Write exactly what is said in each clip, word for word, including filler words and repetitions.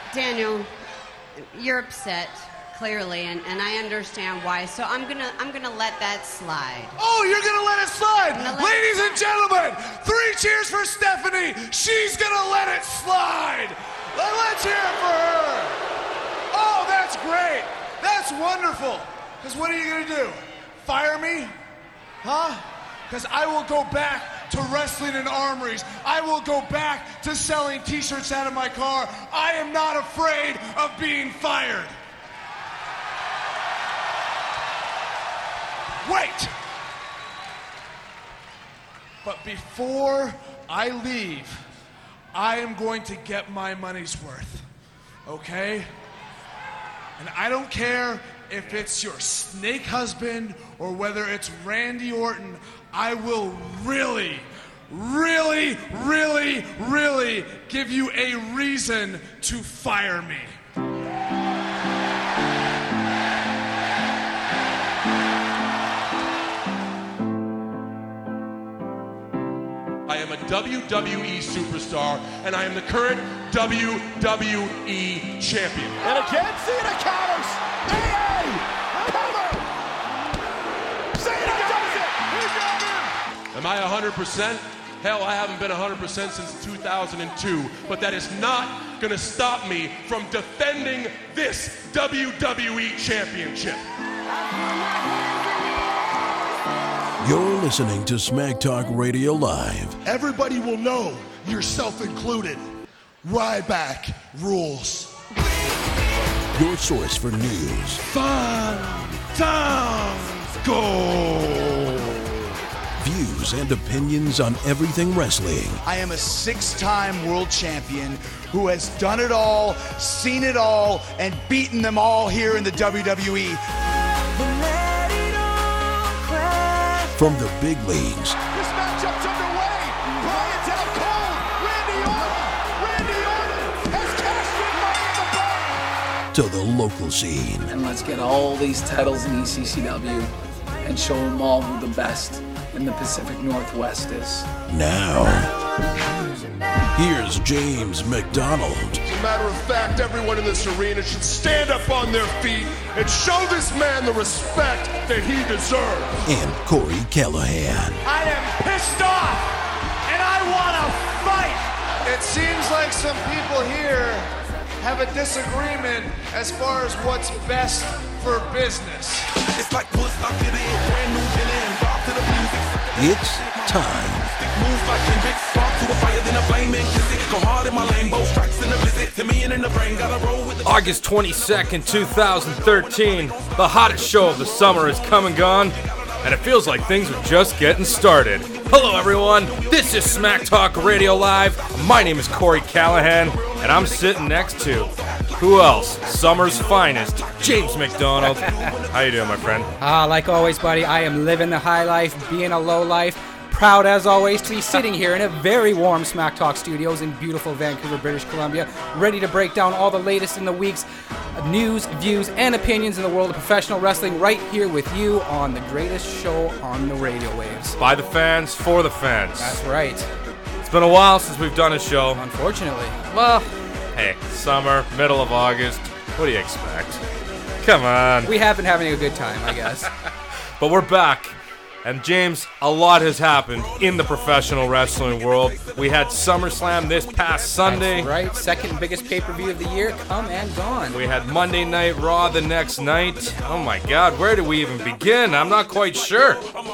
Daniel, you're upset, clearly, and, and I understand why. So I'm gonna I'm gonna let that slide. Oh, you're gonna let it slide, let ladies it and gentlemen. Three cheers for Stephanie. She's gonna let it slide. Let's hear it for her. Oh, that's great. That's wonderful. Because what are you gonna do? Fire me? Huh? Because I will go back to wrestling in armories. I will go back to selling t-shirts out of my car. I am not afraid of being fired. Wait. But before I leave, I am going to get my money's worth. Okay? And I don't care if it's your snake husband or whether it's Randy Orton, I will really, really, really, really give you a reason to fire me. I am a W W E superstar, and I am the current W W E champion. And again, Cena counters. A A cover. Cena does it. He got him. Am I one hundred percent? Hell, I haven't been one hundred percent since two thousand two, but that is not going to stop me from defending this W W E championship. You're listening to Smack Talk Radio Live. Everybody will know, yourself included. Ryback rules. Your source for news, Fun times go. views, and opinions on everything wrestling. I am a six-time world champion who has done it all, seen it all, and beaten them all here in the W W E. From the big leagues This matchup's underway. Bryant's out cold. Randy Orton. Randy Orton has cashed in Money in the Bank. to the local scene. And let's get all these titles in E C C W and show them all who the best in the Pacific Northwest is. Now, here's James McDonald. As a matter of fact, everyone in this arena should stand up on their feet and show this man the respect that he deserves. And Corey Callahan. I am pissed off, and I want to fight. It seems like some people here have a disagreement as far as what's best for business. It's like Woodstock to the brand new villain, rock to the music. It's time. Moves like Kendrick, spark to a fire, then a flame and kiss it. Go hard in my lane, both strikes in the visit. To me and in the brain, gotta roll with the August twenty-second, twenty thirteen. The hottest show of the summer is come and gone, and it feels like things are just getting started. Hello, everyone. This is Smack Talk Radio Live. My name is Corey Callahan, and I'm sitting next to who else? Summer's finest, James McDonald. How you doing, my friend? Ah, uh, like always, buddy, I am living the high life, being a low life. Proud, as always, to be sitting here in a very warm Smack Talk studios in beautiful Vancouver, British Columbia, ready to break down all the latest in the week's news, views, and opinions in the world of professional wrestling right here with you on the greatest show on the radio waves. By the fans, for the fans. That's right. It's been a while since we've done a show. Unfortunately. Well, hey, summer, middle of August. What do you expect? Come on. We have been having a good time, I guess. But we're back. And James, a lot has happened in the professional wrestling world. We had SummerSlam this past Sunday. That's right, second biggest pay-per-view of the year, come and gone. We had Monday Night Raw the next night. Oh my God, where do we even begin? I'm not quite sure.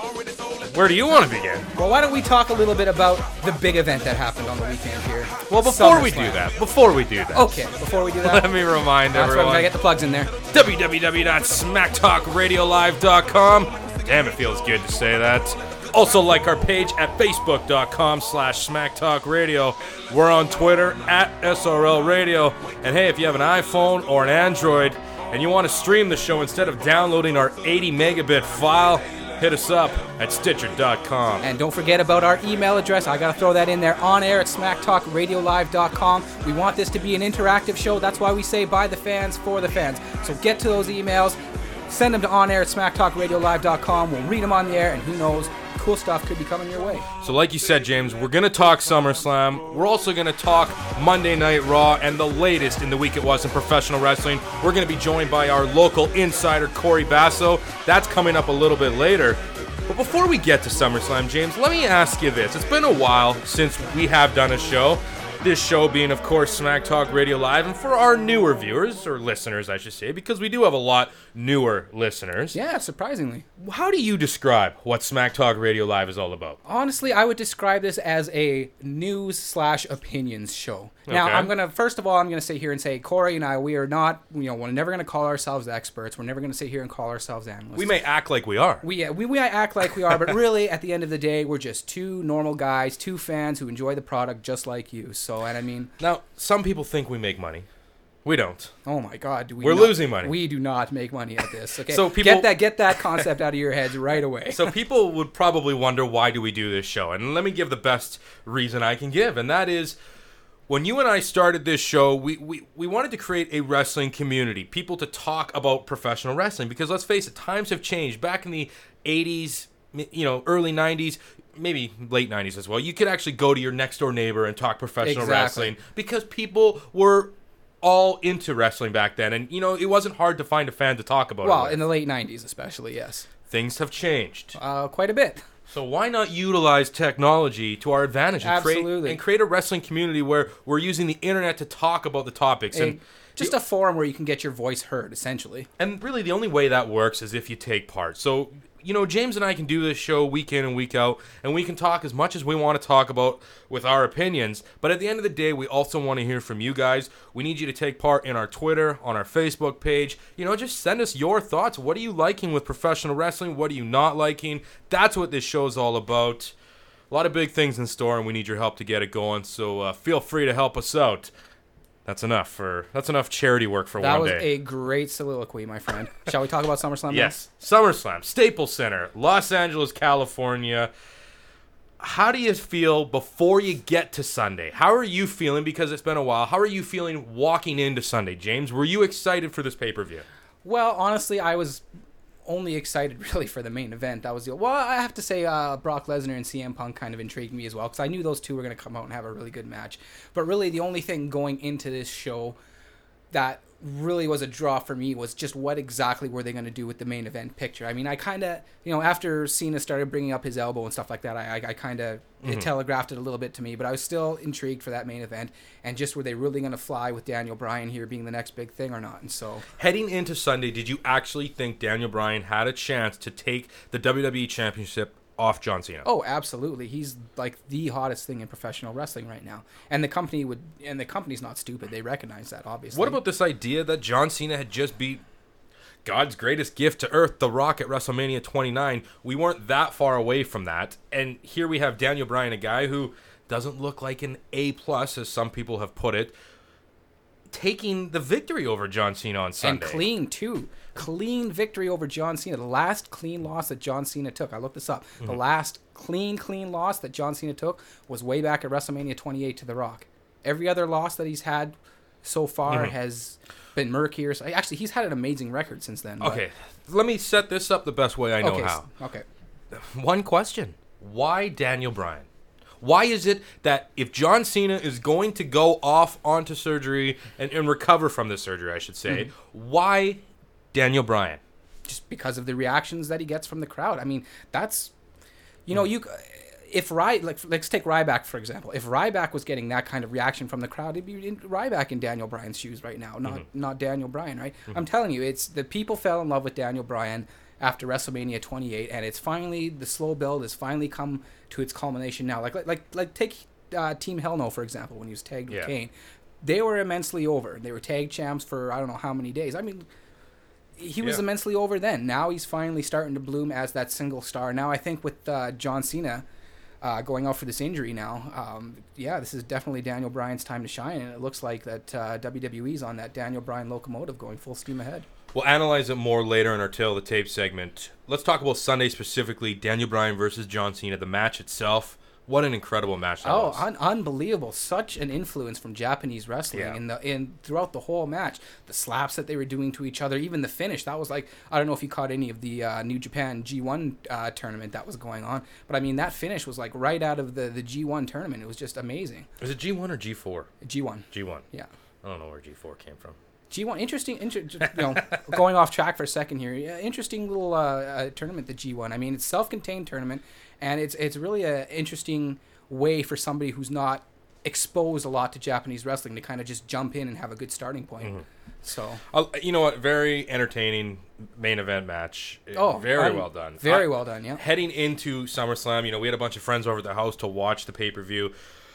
Where do you want to begin? Well, why don't we talk a little bit about the big event that happened on the weekend here? Well, before we SummerSlam. do that, before we do that. Okay, before we do that. Let me remind That's everyone. right, we gotta get the plugs in there. w w w dot smack talk radio live dot com. Damn, it feels good to say that. Also like our page at facebook dot com slash smack talk radio. We're on Twitter at S R L Radio. And hey, if you have an iPhone or an Android and you want to stream the show instead of downloading our eighty megabit file, hit us up at stitcher dot com. And don't forget about our email address. I gotta throw that in there, on air at smack talk radio live dot com. We want this to be an interactive show. That's why we say by the fans, for the fans. So get to those emails. Send them to on air at smack talk radio live dot com. We'll read them on the air, and who knows, cool stuff could be coming your way. So like you said, James, we're going to talk SummerSlam. We're also going to talk Monday Night Raw and the latest in the week it was in professional wrestling. We're going to be joined by our local insider, Corey Basso. That's coming up a little bit later. But before we get to SummerSlam, James, let me ask you this. It's been a while since we have done a show. This show being, of course, Smack Talk Radio Live. And for our newer viewers, or listeners, I should say, because we do have a lot newer listeners. Yeah, surprisingly. How do you describe what Smack Talk Radio Live is all about? Honestly, I would describe this as a news slash opinions show. Now, Okay. I'm going to, first of all, I'm going to sit here and say, Corey and I, we are not, you know, we're never going to call ourselves experts. We're never going to sit here and call ourselves analysts. We may act like we are. We, we, we act like we are, but really, at the end of the day, we're just two normal guys, two fans who enjoy the product just like you. So, and I mean... Now, some people think we make money. We don't. Oh my God, do we We're not, losing money. We do not make money at this. Okay, So people- get that get that concept out of your heads right away. So people would probably wonder, why do we do this show? And let me give the best reason I can give, and that is, when you and I started this show, we, we, we wanted to create a wrestling community, people to talk about professional wrestling, because let's face it, times have changed. Back in the eighties, you know, early nineties, maybe late nineties as well, you could actually go to your next door neighbor and talk professional Exactly. wrestling, because people were all into wrestling back then, and you know, it wasn't hard to find a fan to talk about well, it with. in the late nineties especially, yes. Things have changed. Uh, quite a bit. So why not utilize technology to our advantage and create, Absolutely. and create a wrestling community where we're using the internet to talk about the topics? A- and just a forum where you can get your voice heard, essentially. And really, the only way that works is if you take part. So, you know, James and I can do this show week in and week out, and we can talk as much as we want to talk about with our opinions. But at the end of the day, we also want to hear from you guys. We need you to take part in our Twitter, on our Facebook page. You know, just send us your thoughts. What are you liking with professional wrestling? What are you not liking? That's what this show is all about. A lot of big things in store, and we need your help to get it going. So uh, feel free to help us out. That's enough for that's enough charity work for That one was day. a great soliloquy, my friend. Shall we talk about SummerSlam now? Yes, SummerSlam, Staples Center, Los Angeles, California. How do you feel before you get to Sunday? How are you feeling, because it's been a while? How are you feeling walking into Sunday, James? Were you excited for this pay-per-view? Well, honestly, I was only excited really for the main event. That was the well. I have to say, uh, Brock Lesnar and C M Punk kind of intrigued me as well, because I knew those two were going to come out and have a really good match. But really, the only thing going into this show that really was a draw for me was just what exactly were they going to do with the main event picture. I mean, I kind of, you know, after Cena started bringing up his elbow and stuff like that, I, I, I kind of Mhm. it telegraphed it a little bit to me, but I was still intrigued for that main event, and just were they really going to fly with Daniel Bryan here being the next big thing or not? And so, Heading into Sunday, did you actually think Daniel Bryan had a chance to take the W W E Championship off John Cena? oh, absolutely, he's like the hottest thing in professional wrestling right now, and the company would, and the company's not stupid. They recognize that, obviously. What about this idea that John Cena had just beat God's greatest gift to Earth, The Rock, at WrestleMania twenty-nine? We weren't that far away from that. And here we have Daniel Bryan, a guy who doesn't look like an A plus, as some people have put it, taking the victory over John Cena on Sunday. And clean, too. Clean victory over John Cena. The last clean loss that John Cena took, I looked this up. The Mhm. last clean, clean loss that John Cena took was way back at WrestleMania twenty-eight to The Rock. Every other loss that he's had so far Mhm. has been murkier. So, actually, he's had an amazing record since then. but- Okay, let me set this up the best way I know Okay, how. okay. One question. Why Daniel Bryan? Why is it that if John Cena is going to go off onto surgery and, and recover from the surgery, I should say, Mhm. why Daniel Bryan? Just because of the reactions that he gets from the crowd. I mean, that's, you know, you if Ry, like, let's take Ryback for example. If Ryback was getting that kind of reaction from the crowd, it'd be in, Ryback in Daniel Bryan's shoes right now, not Mhm. not Daniel Bryan, right? Mhm. I'm telling you, it's the people fell in love with Daniel Bryan after WrestleMania twenty-eight, and it's finally, the slow build has finally come to its culmination now. Like like like, like take uh, Team Hell No, for example, when he was tagged with Yeah. Kane. They were immensely over. They were tag champs for I don't know how many days. I mean, he was Yeah. immensely over then. Now he's finally starting to bloom as that single star. Now I think with uh, John Cena uh, going out for this injury now, um, yeah, this is definitely Daniel Bryan's time to shine, and it looks like that uh, W W E's on that Daniel Bryan locomotive going full steam ahead. We'll analyze it more later in our Tale of the Tape segment. Let's talk about Sunday specifically, Daniel Bryan versus John Cena, the match itself. What an incredible match that oh, was. un- unbelievable. Such an influence from Japanese wrestling Yeah. in the in throughout the whole match. The slaps that they were doing to each other, even the finish. That was like, I don't know if you caught any of the uh, New Japan G one uh, tournament that was going on, but I mean, that finish was like right out of the, the G one tournament. It was just amazing. Was it G one or G four? G one. G one. Yeah. I don't know where G four came from. G one, interesting, inter- you know, going off track for a second here. Yeah, interesting little uh, uh, tournament, the G one. I mean, it's a self-contained tournament, and it's it's really an interesting way for somebody who's not exposed a lot to Japanese wrestling to kind of just jump in and have a good starting point. Mm-hmm. So, Uh, you know what? Very entertaining main event match. Oh, very um, well done. very I- well done, yeah. Heading into SummerSlam, you know, we had a bunch of friends over at the house to watch the pay-per-view.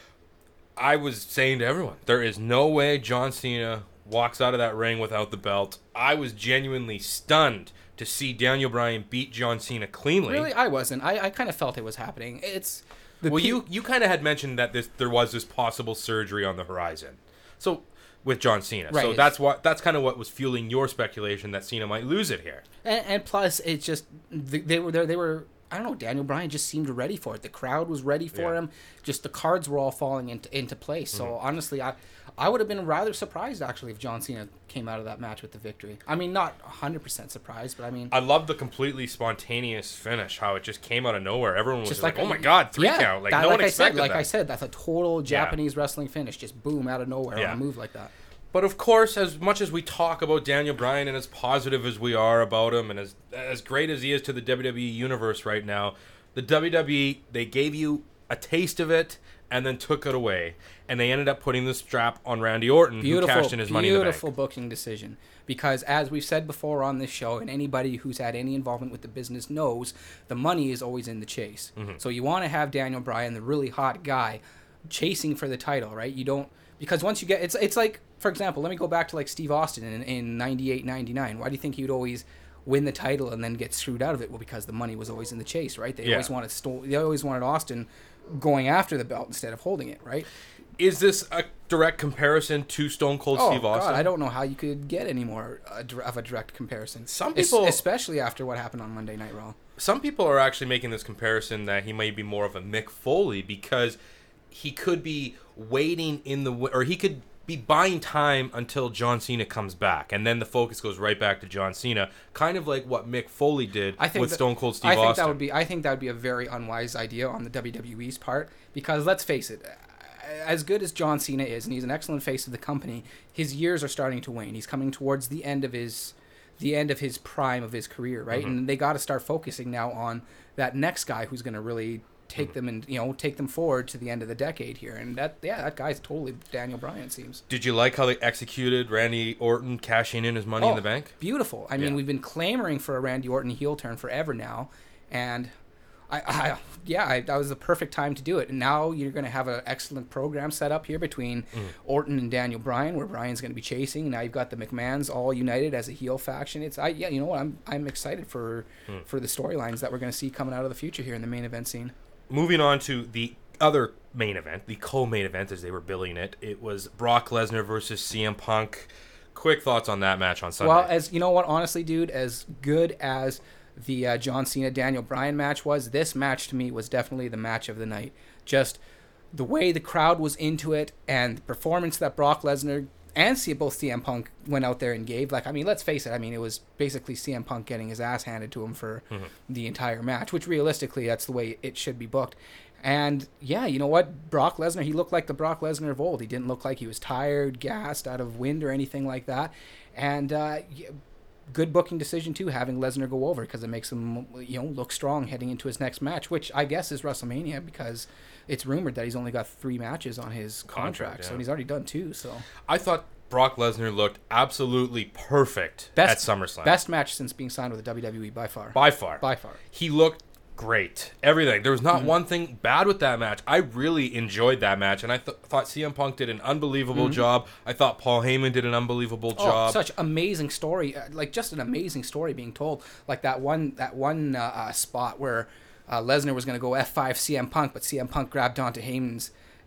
I was saying to everyone, there is no way John Cena walks out of that ring without the belt. I was genuinely stunned to see Daniel Bryan beat John Cena cleanly. really, I wasn't. I, I kind of felt it was happening. It's the well, pe- you you kind of had mentioned that this there was this possible surgery on the horizon. So with John Cena. Right, so it's- that's what that's kind of what was fueling your speculation that Cena might lose it here. And, and plus, it's just they, they were there. They were. I don't know. Daniel Bryan just seemed ready for it. The crowd was ready for Yeah. him. Just the cards were all falling into into place. So Mhm. honestly, I I would have been rather surprised actually if John Cena came out of that match with the victory. I mean, not one hundred percent surprised, but I mean, I love the completely spontaneous finish. How it just came out of nowhere. Everyone was just just like, like "Oh my god, three yeah, count!" Like that- no like one I said, expected like that. I said, that's a total Yeah. Japanese wrestling finish. Just boom out of nowhere Yeah. on a move like that. But of course, as much as we talk about Daniel Bryan and as positive as we are about him, and as as great as he is to the W W E universe right now, the W W E, they gave you a taste of it and then took it away, and they ended up putting the strap on Randy Orton, Beautiful, who cashed in his money in the bank. beautiful booking decision. Because as we've said before on this show, and anybody who's had any involvement with the business knows, the money is always in the chase. Mhm. So you want to have Daniel Bryan, the really hot guy, chasing for the title, right? You don't, because once you get, it's it's like, for example, let me go back to like Steve Austin in, in ninety-eight, ninety-nine. Why do you think he would always win the title and then get screwed out of it? Well, because the money was always in the chase, right? They Yeah. always wanted sto- they always wanted Austin going after the belt instead of holding it, right? Is this a direct comparison to Stone Cold Oh Steve Austin? God, I don't know how you could get any more uh, dir- of a direct comparison. Some Es- people- especially after what happened on Monday Night Raw. Some people are actually making this comparison that he might be more of a Mick Foley because he could be waiting in the w- or he could be buying time until John Cena comes back, and then the focus goes right back to John Cena, kind of like what Mick Foley did I think with that- Stone Cold Steve I think Austin. that would be. I think that would be a very unwise idea on the W W E's part because let's face it, as good as John Cena is, and he's an excellent face of the company, his years are starting to wane. He's coming towards the end of his, the end of his prime of his career, right? Mhm. And they got to start focusing now on that next guy who's going to really take them and you know take them forward to the end of the decade here. And that yeah, that guy's totally Daniel Bryan, it seems. Did you like how they executed Randy Orton cashing in his money in Oh, the bank? Beautiful. I mean, Yeah. we've been clamoring for a Randy Orton heel turn forever now, and I, I yeah, I, that was the perfect time to do it. And now you're going to have an excellent program set up here between Mm. Orton and Daniel Bryan, where Bryan's going to be chasing. Now you've got the McMahons all united as a heel faction. It's I yeah, you know what? I'm I'm excited for Mm. for the storylines that we're going to see coming out of the future here in the main event scene. Moving on to the other main event, the co-main event as they were billing it, it was Brock Lesnar versus C M Punk. Quick thoughts on that match on Sunday. Well, as you know what, honestly, dude, as good as the uh, John Cena Daniel Bryan match was, this match to me was definitely the match of the night. Just the way the crowd was into it and the performance that Brock Lesnar and see both C M Punk went out there and gave. Like, I mean, let's face it. I mean, it was basically C M Punk getting his ass handed to him for Mhm. the entire match, which realistically, that's the way it should be booked. And yeah, you know what? Brock Lesnar, he looked like the Brock Lesnar of old. He didn't look like he was tired, gassed, out of wind, or anything like that. And uh, y- good booking decision too, having Lesnar go over because it makes him, you know, look strong heading into his next match, which I guess is WrestleMania because it's rumored that he's only got three matches on his contract, Contract, so yeah. he's already done two. So I thought Brock Lesnar looked absolutely perfect best at SummerSlam. best match since being signed with the W W E by far. By far. By far. He looked great. Everything. There was not Mhm. one thing bad with that match. I really enjoyed that match, and I th- thought C M Punk did an unbelievable Mhm. job. I thought Paul Heyman did an unbelievable Oh, job. such amazing story, uh, like just an amazing story being told. Like that one, that one uh, uh, spot where uh, Lesnar was going to go F five C M Punk, but C M Punk grabbed onto Heyman's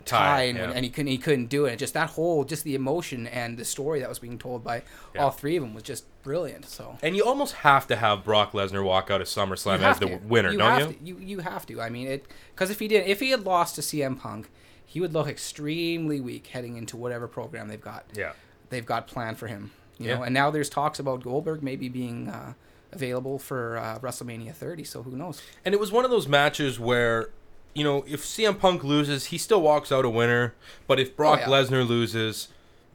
tie, Tie, and, yeah. and he couldn't he couldn't do it. Just that whole, just the emotion and the story that was being told by Yeah. all three of them was just brilliant. So And you almost have to have Brock Lesnar walk out of SummerSlam You as have the to. winner, you don't have you? To. You you have to. I mean, it because if he did, if he had lost to C M Punk, he would look extremely weak heading into whatever program they've got. Yeah. They've got planned for him. You Yeah. know, and now there's talks about Goldberg maybe being uh, available for uh, WrestleMania thirty. So who knows? And it was one of those matches where, you know, if C M Punk loses, he still walks out a winner. But if Brock Oh, yeah. Lesnar loses,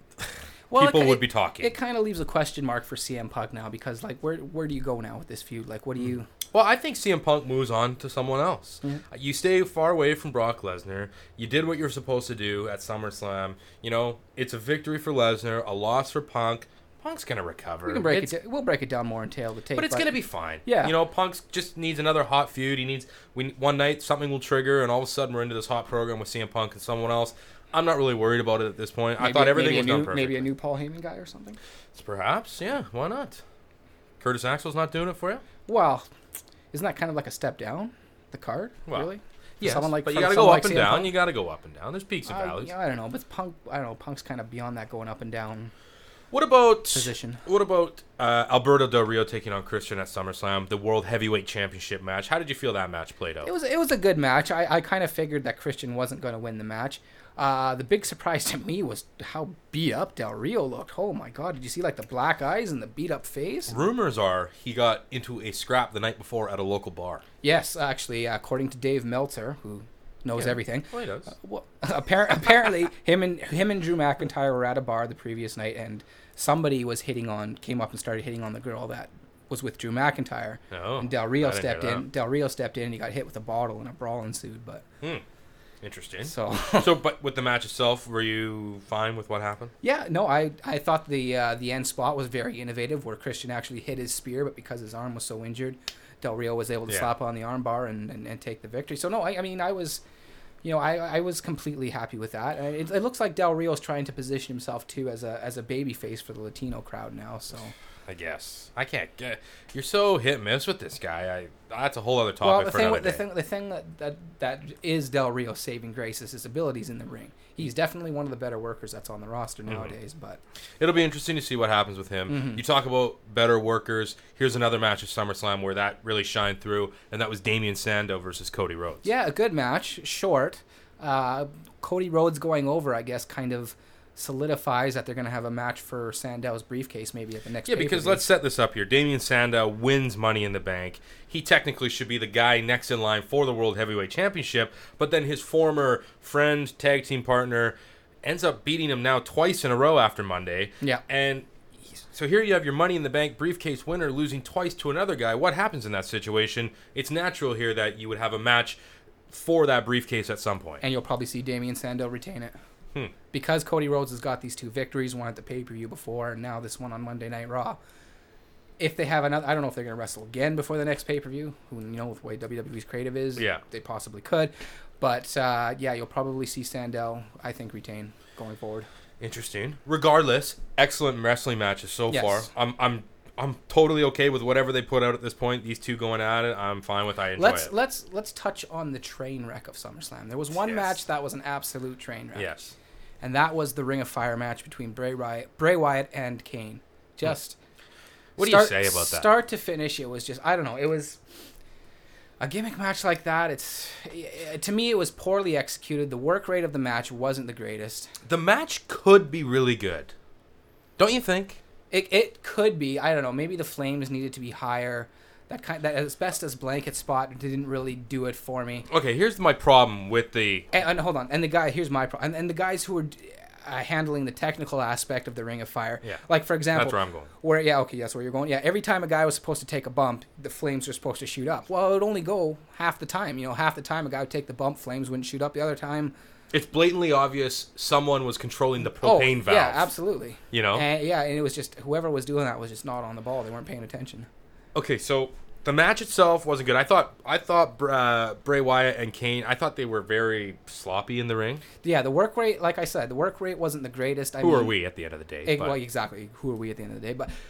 Well, people it, would it- be talking. It kind of leaves a question mark for C M Punk now because, like, where where do you go now with this feud? Like, what do you? Well, I think C M Punk moves on to someone else. You stay far away from Brock Lesnar. You did what you're supposed to do at SummerSlam. You know, it's a victory for Lesnar, a loss for Punk. Punk's gonna recover. We can break It's- it. We'll break it down more in tail the tape. But it's gonna be fine. Yeah. You know, Punk just needs another hot feud. He needs we one night something will trigger, and all of a sudden we're into this hot program with C M Punk and someone else. I'm not really worried about it at this point. I Maybe- thought everything maybe a was new, done perfect. Maybe a new Paul Heyman guy or something. Perhaps, yeah. Why not? Curtis Axel's not doing it for you. Well, isn't that kind of like a step down the card? Well, really? For Yes, someone like but you for got to someone go like up and C M down. Punk? You got to go up and down. There's peaks and Uh, valleys. yeah, I don't know, but Punk. I don't know. Punk's kind of beyond that, going up and down. What about Position. What about uh, Alberto Del Rio taking on Christian at SummerSlam, the World Heavyweight Championship match? How did you feel that match played out? It was it was a good match. I, I kind of figured that Christian wasn't going to win the match. Uh, the big surprise to me was how beat up Del Rio looked. Oh my God! Did you see like the black eyes and the beat up face? Rumors are he got into a scrap the night before at a local bar. Yes, actually, uh, according to Dave Meltzer, who knows Yeah. everything. Well, he does. Uh, well, appar- apparently, him and him and Drew McIntyre were at a bar the previous night, and somebody was hitting on, came up and started hitting on the girl that was with Drew McIntyre. Oh, and Del Rio I didn't stepped hear in. that. Del Rio stepped in, and he got hit with a bottle, and a brawl ensued. But Hmm. Interesting. So, so, but with the match itself, were you fine with what happened? yeah, no, I I thought the uh, the end spot was very innovative, where Christian actually hit his spear, but because his arm was so injured, Del Rio was able to Yeah. slap on the arm bar and, and, and take the victory. So no, I, I mean I was, you know, I, I was completely happy with that. Uh, It, it looks like Del Rio's trying to position himself too as a as a baby face for the Latino crowd now. So I guess I can't get. You're so hit and miss with this guy. I that's a whole other well, topic the for thing another with- the day. thing the thing that, that that is Del Rio's saving grace is his abilities in the ring. He's definitely one of the better workers that's on the roster Mhm. nowadays. But It'll be interesting to see what happens with him. Mhm. You talk about better workers. Here's another match of SummerSlam where that really shined through, and that was Damian Sandow versus Cody Rhodes. yeah, a good match, short. Uh, Cody Rhodes going over, I guess, kind of solidifies that they're going to have a match for Sandow's briefcase maybe at the next. Yeah, because pay-per-view. let's set this up here. Damian Sandow wins Money in the Bank. He technically should be the guy next in line for the World Heavyweight Championship, but then his former friend, tag team partner, ends up beating him now twice in a row after Monday. Yeah. And so here you have your Money in the Bank briefcase winner losing twice to another guy. What happens in that situation? It's natural here that you would have a match for that briefcase at some point. And you'll probably see Damian Sandow retain it. Hmm. Because Cody Rhodes has got these two victories, one at the pay-per-view before, and now this one on Monday Night Raw. If they have another, I don't know if they're going to wrestle again before the next pay-per-view. Who, you know, with the way W W E's creative is, Yeah. they possibly could. But, uh, yeah, you'll probably see Sandow, I think, retain going forward. Interesting. Regardless, excellent wrestling matches so Yes. far. I'm I'm I'm totally okay with whatever they put out at this point. These two going at it, I'm fine with. I enjoy Let's it. let's let's touch on the train wreck of SummerSlam. There was one Yes. match that was an absolute train wreck. Yes. And that was the Ring of Fire match between Bray Wyatt, Bray Wyatt and Kane. Just What do you start- say about that? Start to finish, it was just I don't know. It was a gimmick match like that. It's to me, it was poorly executed. The work rate of the match wasn't the greatest. The match could be really good, don't you think? It it could be. I don't know. Maybe the flames needed to be higher. That kind that asbestos blanket spot didn't really do it for me. Okay, here's my problem with the. And, and hold on, and the guy here's my problem, and, and the guys who were uh, handling the technical aspect of the Ring of Fire. Yeah. Like for example, That's where I'm going. Where yeah, okay, that's where you're going. Yeah, every time a guy was supposed to take a bump, the flames were supposed to shoot up. Well, it would only go half the time. You know, half the time a guy would take the bump, flames wouldn't shoot up. The other time, It's blatantly obvious someone was controlling the oh propane valve. yeah, absolutely. You know? And, yeah, and it was just whoever was doing that was just not on the ball. They weren't paying attention. Okay, so the match itself wasn't good. I thought I thought uh, Bray Wyatt and Kane. I thought they were very sloppy in the ring. Yeah, the work rate, like I said, the work rate wasn't the greatest. I Who mean, are we at the end of the day? Eh, but- well, exactly. Who are we at the end of the day? But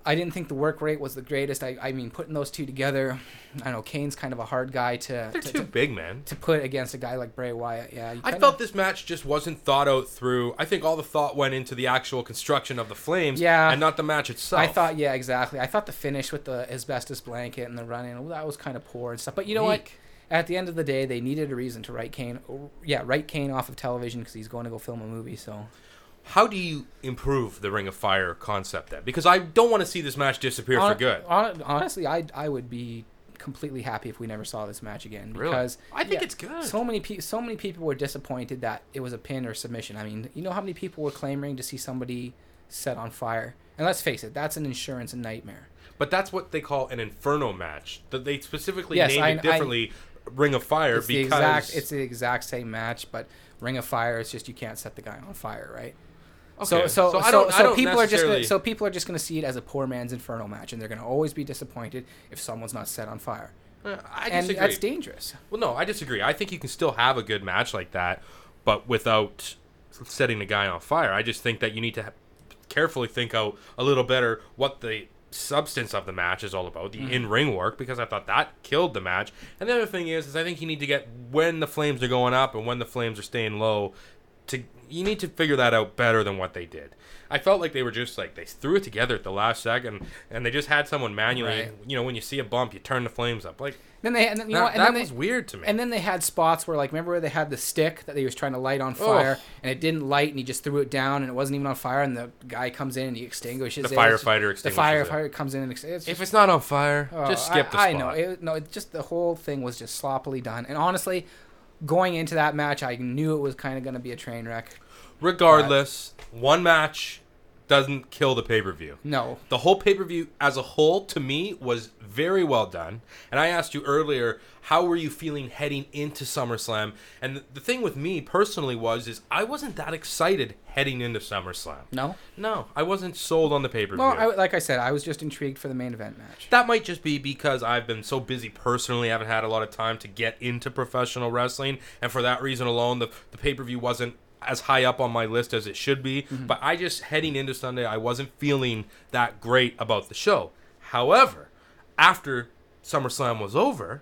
I didn't think the work rate was the greatest. I, I mean, putting those two together, I know Kane's kind of a hard guy to They're to, too to, big, man. to put against a guy like Bray Wyatt. Yeah, you I kinda, felt this match just wasn't thought out through. I think all the thought went into the actual construction of the flames, Yeah. and not the match itself. I thought, yeah, exactly. I thought the finish with the asbestos blanket and the run-in, well, that was kind of poor and stuff. But you know what? Weak. At the end of the day, they needed a reason to write Kane. Yeah, write Kane off of television because he's going to go film a movie. So. How do you improve the Ring of Fire concept then? Because I don't want to see this match disappear Hon- for good. hon- honestly, I I would be completely happy if we never saw this match again. Really? Because I think yeah, it's good. So many pe- so many people were disappointed that it was a pin or submission. I mean, you know how many people were clamoring to see somebody set on fire? And let's face it, that's an insurance nightmare. But that's what they call an Inferno match. That they specifically Yes, named I- it differently, Ring of Fire, It's the because exact it's the exact same match, but Ring of Fire, it's just you can't set the guy on fire, right? Okay, So so so I so, don't- I so don't people are just gonna, necessarily- so people are just going to see it as a poor man's Inferno match, and they're going to always be disappointed if someone's not set on fire. Uh, I and disagree. that's dangerous. Well, no, I disagree. I think you can still have a good match like that, but without setting the guy on fire. I just think that you need to ha- carefully think out a little better what the substance of the match is all about, the Mhm. in-ring work, because I thought that killed the match. And the other thing is, is I think you need to get when the flames are going up and when the flames are staying low. To you need to figure that out better than what they did. I felt like they were just like they threw it together at the last second, and they just had someone manually. Right. You know, when you see a bump, you turn the flames up. Like Then they and then, you that, know, and that then they, was weird to me. And then they had spots where, like, remember where they had the stick that they was trying to light on fire, Oh. and it didn't light, and he just threw it down, and it wasn't even on fire, and the guy comes in and he extinguishes The it. It's- firefighter The extinguishes it. firefighter comes in and extinguishes. If it's not on fire, just skip the I, spot. I know. It, no, it just the whole thing was just sloppily done, and honestly, going into that match, I knew it was kind of going to be a train wreck. Regardless, one match doesn't kill the pay-per-view. No. The whole pay-per-view as a whole, to me, was very well done. And I asked you earlier, how were you feeling heading into SummerSlam? And the, the thing with me personally was, is I wasn't that excited heading into SummerSlam. No? No, I wasn't sold on the pay-per-view. Well, I, like I said, I was just intrigued for the main event match. That might just be because I've been so busy personally, I haven't had a lot of time to get into professional wrestling, and for that reason alone, the, the pay-per-view wasn't as high up on my list as it should be. Mm-hmm. But I just, heading into Sunday, I wasn't feeling that great about the show. However, after SummerSlam was over,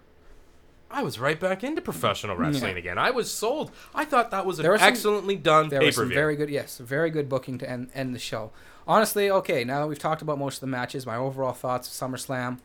I was right back into professional wrestling Yeah. again. I was sold. I thought that was an There was some- excellently done There was some pay-per-view. very good, yes, very good booking to end, end the show. Honestly, okay, now that we've talked about most of the matches, my overall thoughts of SummerSlam.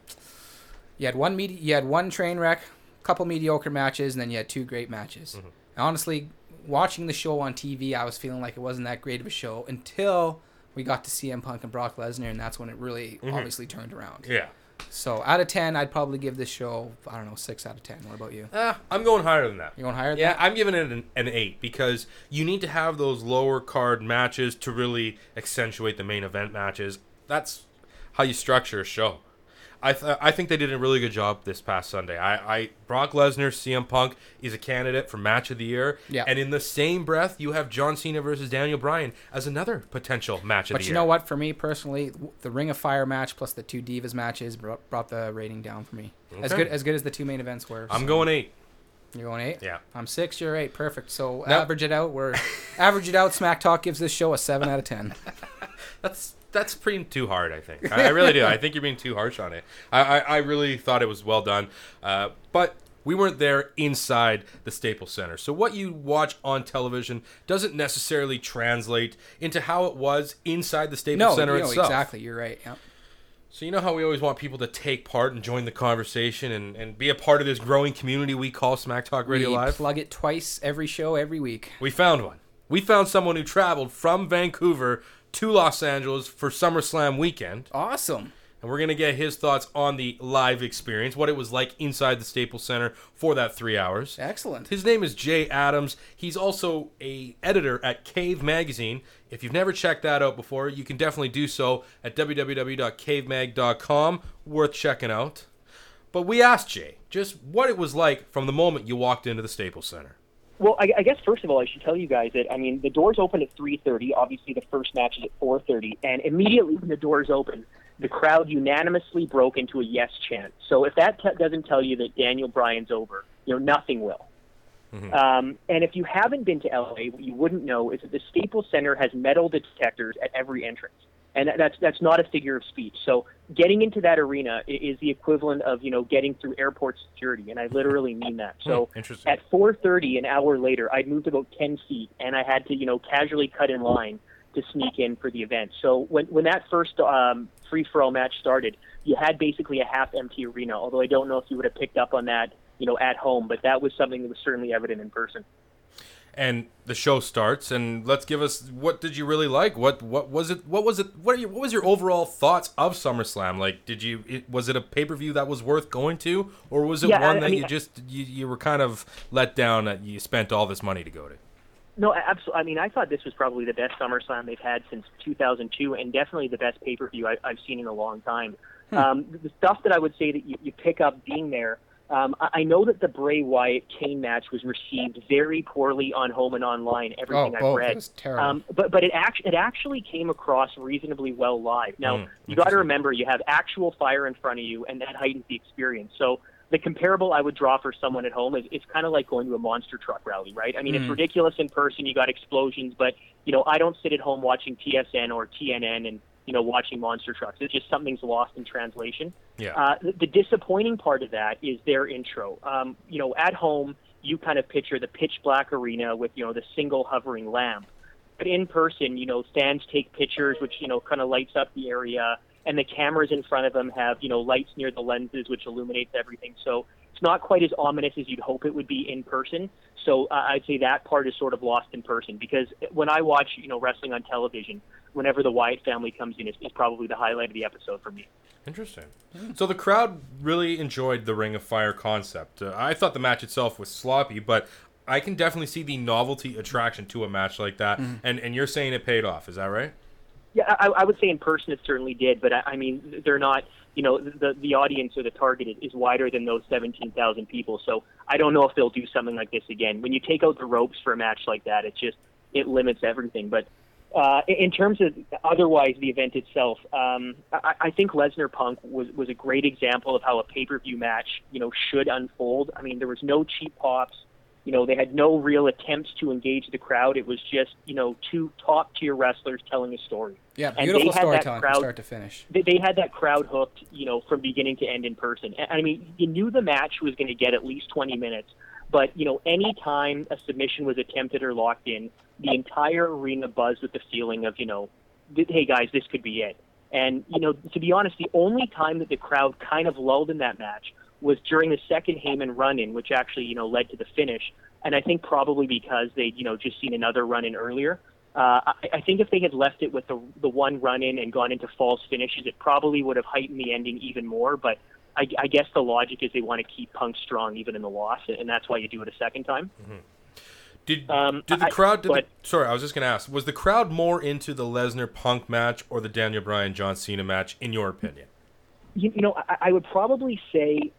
You had one medi- you had one train wreck, a couple mediocre matches, and then you had two great matches. Mm-hmm. And honestly, watching the show on T V, I was feeling like it wasn't that great of a show until we got to C M Punk and Brock Lesnar, and that's when it really Mhm. obviously turned around. Yeah. So out of ten, I'd probably give this show, I don't know, six out of ten. What about you? Uh, I'm going higher than that. You're going higher than Yeah, that? I'm giving it an, an eight because you need to have those lower card matches to really accentuate the main event matches. That's how you structure a show. I th- I think they did a really good job this past Sunday. I, I Brock Lesnar, C M Punk is a candidate for match of the year. Yeah. And in the same breath, you have John Cena versus Daniel Bryan as another potential match of But the you year. know what? For me personally, w- the Ring of Fire match plus the two Divas matches brought, brought the rating down for me. As Okay. good as good as the two main events were. I'm so- going eight. You're going eight. Yeah. I'm six. You're eight. Perfect. So Nope. average it out. We're average it out. Smack Talk gives this show a seven out of ten. That's that's pretty too hard, I think. I, I really do. I think you're being too harsh on it. I, I, I really thought it was well done. Uh, but we weren't there inside the Staples Center. So what you watch on television doesn't necessarily translate into how it was inside the Staples No, Center you know, itself. exactly. You're right. Yeah. So you know how we always want people to take part and join the conversation and, and be a part of this growing community we call Smack Talk Radio we Live? plug it twice every show every week. We found one. We found someone who traveled from Vancouver to Los Angeles for SummerSlam weekend. Awesome. And we're going to get his thoughts on the live experience, what it was like inside the Staples Center for that three hours. Excellent. His name is Jay Adams. He's also a editor at Cave Magazine. If you've never checked that out before, you can definitely do so at w w w dot cave mag dot com. Worth checking out. But we asked Jay just what it was like from the moment you walked into the Staples Center. Well, I, I guess first of all, I should tell you guys that, I mean, the doors open at three thirty. Obviously, the first match is at four thirty. And immediately when the doors open, the crowd unanimously broke into a yes chant. So if that t- doesn't tell you that Daniel Bryan's over, you know, nothing will. Mm-hmm. Um, and if you haven't been to L A, what you wouldn't know is that the Staples Center has metal detectors at every entrance. And that's that's not a figure of speech. So getting into that arena is the equivalent of, you know, getting through airport security, and I literally mean that. So at four thirty, an hour later, I'd moved about ten feet, and I had to, you know, casually cut in line to sneak in for the event. So when when that first um, free-for-all match started, you had basically a half-empty arena, although I don't know if you would have picked up on that, you know, at home, but that was something that was certainly evident in person. And the show starts, and let's give us, what did you really like? What what was it? What was it? What are your, what was your overall thoughts of SummerSlam? Like, did you it, was it a pay per view that was worth going to, or was it yeah, one I, that I mean, you just you, you were kind of let down that you spent all this money to go to? No, absolutely. I mean, I thought this was probably the best SummerSlam they've had since two thousand two, and definitely the best pay per view I've seen in a long time. Hmm. Um, the stuff that I would say that you, you pick up being there. Um, I know that the Bray Wyatt Kane match was received very poorly on home and online. Everything oh, I've read, it was terrible. Um, but but it actually it actually came across reasonably well live. Now mm, you got to remember you have actual fire in front of you, and that heightens the experience. So the comparable I would draw for someone at home is it's kind of like going to a monster truck rally, right? I mean, mm. it's ridiculous in person. You got explosions, but you know I don't sit at home watching T S N or T N N and you know watching monster trucks. It's just something's lost in translation. Yeah. Uh, the, the disappointing part of that is their intro. Um, you know, at home, you kind of picture the pitch black arena with, you know, the single hovering lamp. But in person, you know, fans take pictures, which, you know, kind of lights up the area, and the cameras in front of them have, you know, lights near the lenses, which illuminates everything. So it's not quite as ominous as you'd hope it would be in person. So uh, I'd say that part is sort of lost in person, because when I watch, you know, wrestling on television, whenever the Wyatt family comes in, it's, it's probably the highlight of the episode for me. Interesting. So the crowd really enjoyed the Ring of Fire concept. Uh, I thought the match itself was sloppy, but I can definitely see the novelty attraction to a match like that. Mm-hmm. And and you're saying it paid off. Is that right? Yeah, I, I would say in person it certainly did. But I, I mean, they're not. You know, the the audience or the target is, is wider than those seventeen thousand people. So I don't know if they'll do something like this again. When you take out the ropes for a match like that, it just it limits everything. But Uh, in terms of otherwise the event itself, um, I, I think Lesnar Punk was, was a great example of how a pay-per-view match, you know, should unfold. I mean, there was no cheap pops. You know, they had no real attempts to engage the crowd. It was just, you know, two top-tier wrestlers telling a story. Yeah, beautiful storytelling from start to finish. They, they had that crowd hooked, you know, from beginning to end in person. I mean, you knew the match was going to get at least twenty minutes. But, you know, any time a submission was attempted or locked in, the entire arena buzzed with the feeling of, you know, hey, guys, this could be it. And, you know, to be honest, the only time that the crowd kind of lulled in that match was during the second Heyman run-in, which actually, you know, led to the finish. And I think probably because they'd, you know, just seen another run-in earlier. Uh, I, I think if they had left it with the, the one run-in and gone into false finishes, it probably would have heightened the ending even more. But I, I guess the logic is they want to keep Punk strong even in the loss, and that's why you do it a second time. Mm-hmm. Did um, did the crowd? Did I, the, sorry, I was just going to ask. Was the crowd more into the Lesnar Punk match or the Daniel Bryan John Cena match, in your opinion? You, you know, I, I would probably say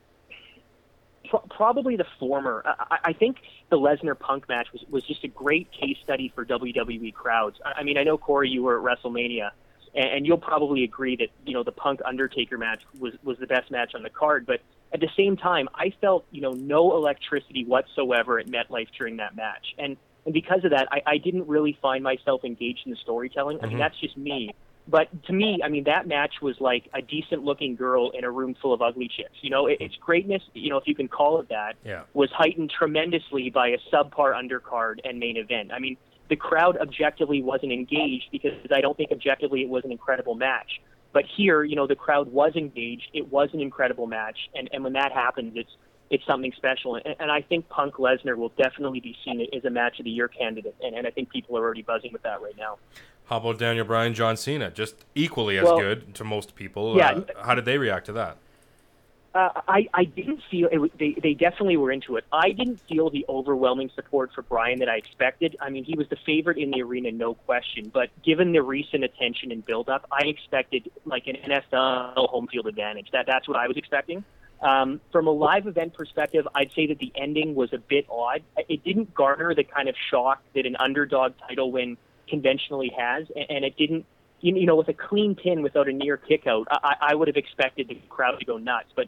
pro- probably the former. I, I think the Lesnar Punk match was was just a great case study for W W E crowds. I, I mean, I know Corey, you were at WrestleMania, and, and you'll probably agree that you know the Punk Undertaker match was was the best match on the card, but at the same time, I felt, you know, no electricity whatsoever at MetLife during that match. And, and because of that, I, I didn't really find myself engaged in the storytelling. Mm-hmm. I mean, that's just me. But to me, I mean, that match was like a decent-looking girl in a room full of ugly chicks. You know, it, its greatness, you know, if you can call it that, yeah. was heightened tremendously by a subpar undercard and main event. I mean, the crowd objectively wasn't engaged because I don't think objectively it was an incredible match. But here, you know, the crowd was engaged. It was an incredible match, and, and when that happens, it's it's something special. And, and I think Punk Lesnar will definitely be seen as a match of the year candidate, and, and I think people are already buzzing with that right now. How about Daniel Bryan John Cena? Just equally as well, good to most people. Yeah. Uh, how did they react to that? Uh, I, I didn't feel it, they they definitely were into it. I didn't feel the overwhelming support for Bryan that I expected. I mean, he was the favorite in the arena, no question. But given the recent attention and build-up, I expected like an N F L home field advantage. That that's what I was expecting. Um, from a live event perspective, I'd say that the ending was a bit odd. It didn't garner the kind of shock that an underdog title win conventionally has, and it didn't. You know, with a clean pin without a near kick out, I, I would have expected the crowd to go nuts. But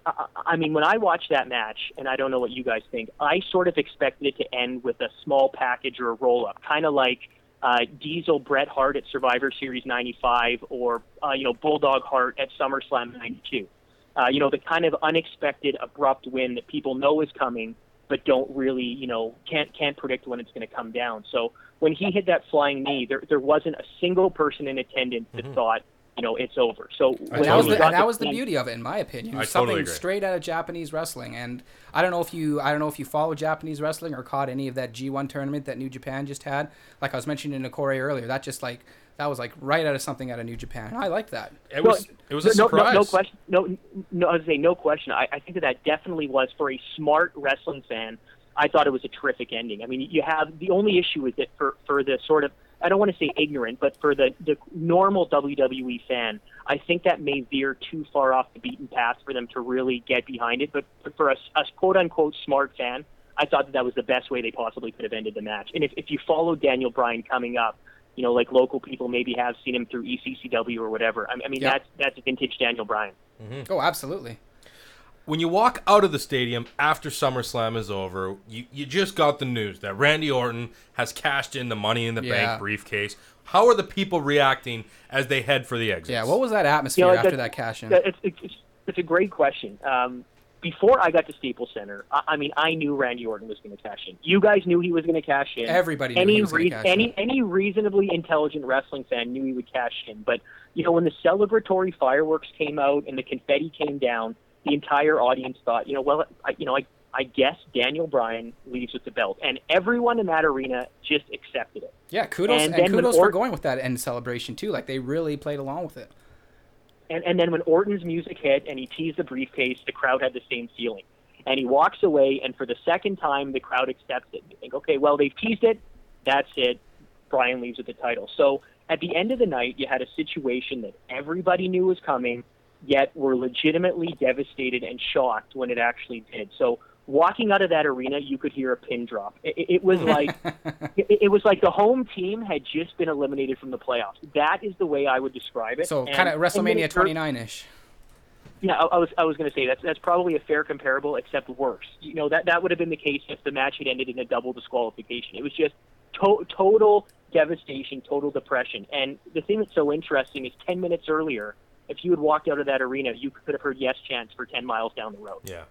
I, I mean, when I watched that match, and I don't know what you guys think, I sort of expected it to end with a small package or a roll-up, kind of like uh, Diesel Bret Hart at Survivor Series ninety-five, or uh, you know, Bulldog Hart at SummerSlam ninety-two. Uh, you know, the kind of unexpected, abrupt win that people know is coming, but don't really, you know, can't can't predict when it's going to come down. So when he hit that flying knee, there there wasn't a single person in attendance that Mm-hmm. thought, you know, it's over. So And when that was he the, got and that the was the team- beauty of it, in my opinion. It I was totally something agree. straight out of Japanese wrestling. And I don't know if you, I don't know if you follow Japanese wrestling or caught any of that G one tournament that New Japan just had. Like I was mentioning to Corey earlier, that just like that was like right out of something out of New Japan. I like that. It Well, was it was a no, surprise. No, no question. No, no. I was saying no question. I, I think that that definitely was, for a smart wrestling fan, I thought it was a terrific ending. I mean, you have the only issue is that for for the sort of, I don't want to say ignorant, but for the the normal W W E fan, I think that may veer too far off the beaten path for them to really get behind it. But, but for a, a quote unquote smart fan, I thought that that was the best way they possibly could have ended the match. And if if you follow Daniel Bryan coming up, you know, like local people maybe have seen him through E C C W or whatever. I, I mean, Yep. that's that's vintage Daniel Bryan. Oh, absolutely. When you walk out of the stadium after SummerSlam is over, you, you just got the news that Randy Orton has cashed in the Money in the Yeah. Bank briefcase. How are the people reacting as they head for the exits? Yeah, what was that atmosphere You know, like after that- that cash in? That- It's, it's, it's a great question. Um, before I got to Staples Center, I, I mean, I knew Randy Orton was going to cash in. You guys knew he was going to cash in. Everybody knew any he was gonna rea- cash in. any any reasonably intelligent wrestling fan knew he would cash in. But you know, when the celebratory fireworks came out and the confetti came down, the entire audience thought, you know, well, I, you know, I I guess Daniel Bryan leaves with the belt, and everyone in that arena just accepted it. Yeah, kudos And and, then when kudos for Ort- going with that end celebration too. Like they really played along with it. And, and then when Orton's music hit and he teased the briefcase, the crowd had the same feeling. And he walks away, and for the second time, the crowd accepts it. You think, okay, well, they've teased it. That's it. Bryan leaves with the title. So at the end of the night, you had a situation that everybody knew was coming, yet were legitimately devastated and shocked when it actually did. So walking out of that arena, you could hear a pin drop. It, it, it was like it, it was like the home team had just been eliminated from the playoffs. That is the way I would describe it. So And- kind of and WrestleMania then- twenty-nine ish. Yeah, I, I was I was going to say that's that's probably a fair comparable, except worse. You know, that that would have been the case if the match had ended in a double disqualification. It was just to- total devastation, total depression. And the thing that's so interesting is ten minutes earlier, if you had walked out of that arena, you could have heard yes chants for ten miles down the road. Yeah.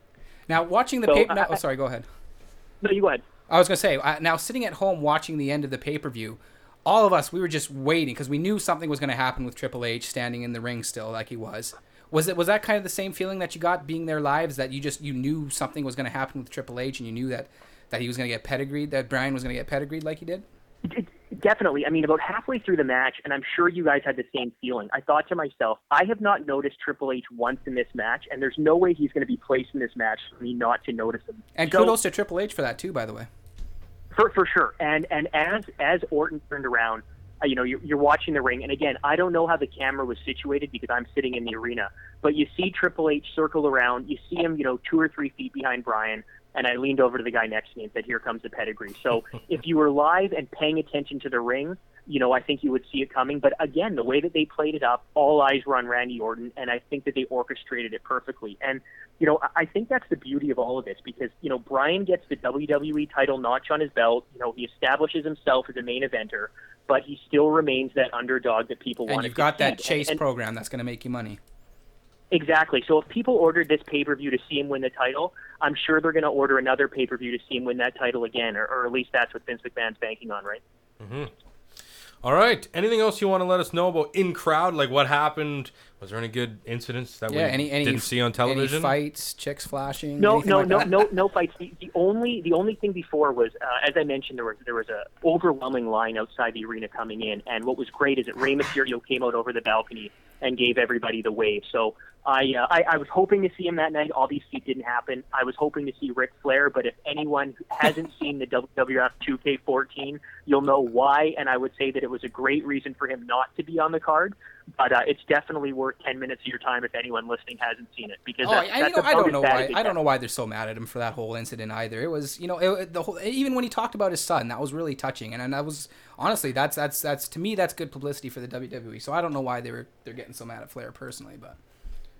Now watching the So, paper. I- Oh, sorry. Go ahead. No, you go ahead. I was gonna say uh, now sitting at home watching the end of the pay per view, all of us we were just waiting because we knew something was gonna happen with Triple H standing in the ring still like he was. Was it was that kind of the same feeling that you got being there live? Is that you just you knew something was gonna happen with Triple H and you knew that that he was gonna get pedigreed, that Bryan was gonna get pedigreed like he did? Definitely. I mean, about halfway through the match, and I'm sure you guys had the same feeling, I thought to myself, I have not noticed Triple H once in this match, and there's no way he's going to be placed in this match for me not to notice him. And So- kudos to Triple H for that too, by the way. For for sure. And and as as Orton turned around, uh, you know, you're, you're watching the ring, and again, I don't know how the camera was situated because I'm sitting in the arena, but you see Triple H circle around, you see him, you know, two or three feet behind Bryan, and I leaned over to the guy next to me and said, "Here comes the pedigree." So if you were live and paying attention to the ring, you know, I think you would see it coming. But again, the way that they played it up, all eyes were on Randy Orton, and I think that they orchestrated it perfectly. And you know, I think that's the beauty of all of this because, you know, Bryan gets the W W E title notch on his belt. You know, he establishes himself as a main eventer, but he still remains that underdog that people want And to you've got that succeed. chase And- and- program that's going to make you money. Exactly. So if people ordered this pay-per-view to see him win the title, I'm sure they're going to order another pay-per-view to see him win that title again, or, or at least that's what Vince McMahon's banking on, right? Mm-hmm. All right. Anything else you want to let us know about in crowd? Like what happened? Was there any good incidents that Yeah, we any any didn't see on television? Any fights, chicks flashing? No, anything no, like no, that? no, no fights. The, the only, the only thing before was, uh, as I mentioned, there was there was a overwhelming line outside the arena coming in, and what was great is that Rey Mysterio came out over the balcony and gave everybody the wave. So I, uh, I, I was hoping to see him that night. Obviously, it didn't happen. I was hoping to see Ric Flair, but if anyone hasn't seen the W W F two K fourteen, you'll know why. And I would say that it was a great reason for him not to be on the card. But uh, it's definitely worth ten minutes of your time if anyone listening hasn't seen it, because Oh, that's, I, that's you know, I about don't as know bad why. as it I don't gets. know why they're so mad at him for that whole incident either. It was, you know, it, the whole even when he talked about his son, that was really touching, and and that was honestly, that's that's that's to me, that's good publicity for the W W E. So I don't know why they were they're getting so mad at Flair personally, but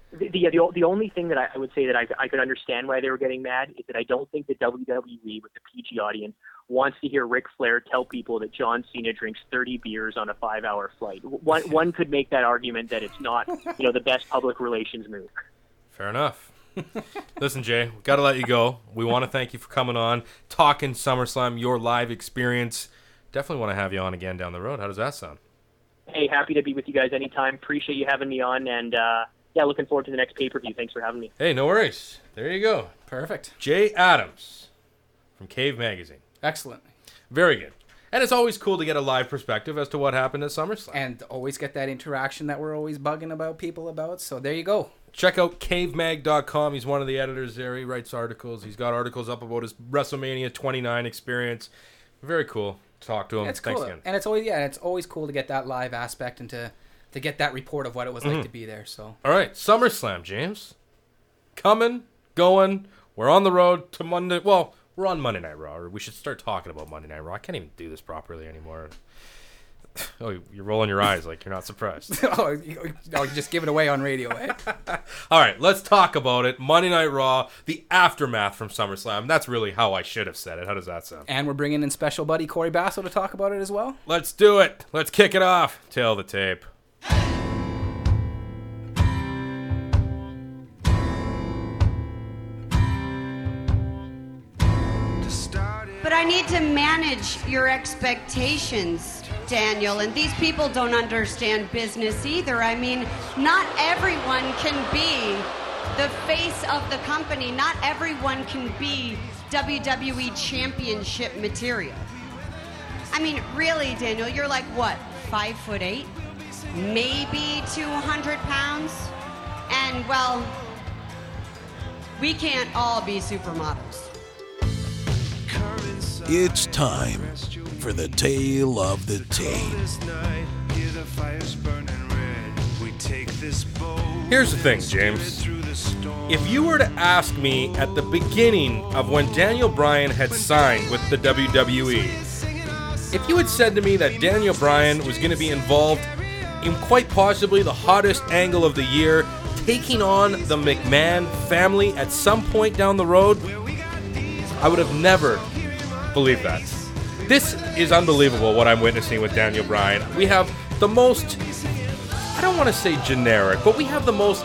The, the, the, the only thing that I, I would say that I, I could understand why they were getting mad is that I don't think the W W E with the P G audience wants to hear Ric Flair tell people that John Cena drinks thirty beers on a five-hour flight. One, one could make that argument that it's not, you know, the best public relations move. Fair enough. Listen, Jay, we got to let you go. We want to thank you for coming on, talking SummerSlam, your live experience. Definitely want to have you on again down the road. How does that sound? Hey, happy to be with you guys anytime. Appreciate you having me on, and uh, yeah, looking forward to the next pay-per-view. Thanks for having me. Hey, no worries. There you go. Perfect. Jay Adams from Cave Magazine. Excellent. Very good. And it's always cool to get a live perspective as to what happened at SummerSlam. And always get that interaction that we're always bugging about people about. So there you go. Check out cave mag dot com. He's one of the editors there. He writes articles. He's got articles up about his WrestleMania twenty-nine experience. Very cool to talk to him. It's Thanks cool. again. And it's always yeah, it's always cool to get that live aspect and to, to get that report of what it was Mm-hmm. like to be there. So all right, SummerSlam, James. Coming, going. We're on the road to Monday. Well, we're on Monday Night Raw. Or we should start talking about Monday Night Raw. I can't even do this properly anymore. Oh, you're rolling your eyes like you're not surprised. oh, you, oh, you just give it away on radio, eh? All right, let's talk about it. Monday Night Raw, the aftermath from SummerSlam. That's really how I should have said it. How does that sound? And we're bringing in special buddy Corey Basso to talk about it as well. Let's do it. Let's kick it off. Tail the tape. But I need to manage your expectations, Daniel, and these people don't understand business either. I mean, not everyone can be the face of the company. Not everyone can be W W E Championship material. I mean, really, Daniel, you're like, what, five foot eight? Maybe two hundred pounds? And, well, we can't all be supermodels. It's time for the tale of the tape. Here's the thing, James. If you were to ask me at the beginning of when Daniel Bryan had signed with the W W E, if you had said to me that Daniel Bryan was going to be involved in quite possibly the hottest angle of the year, taking on the McMahon family at some point down the road, I would have never believed that. This is unbelievable what I'm witnessing with Daniel Bryan. We have the most, I don't want to say generic, but we have the most,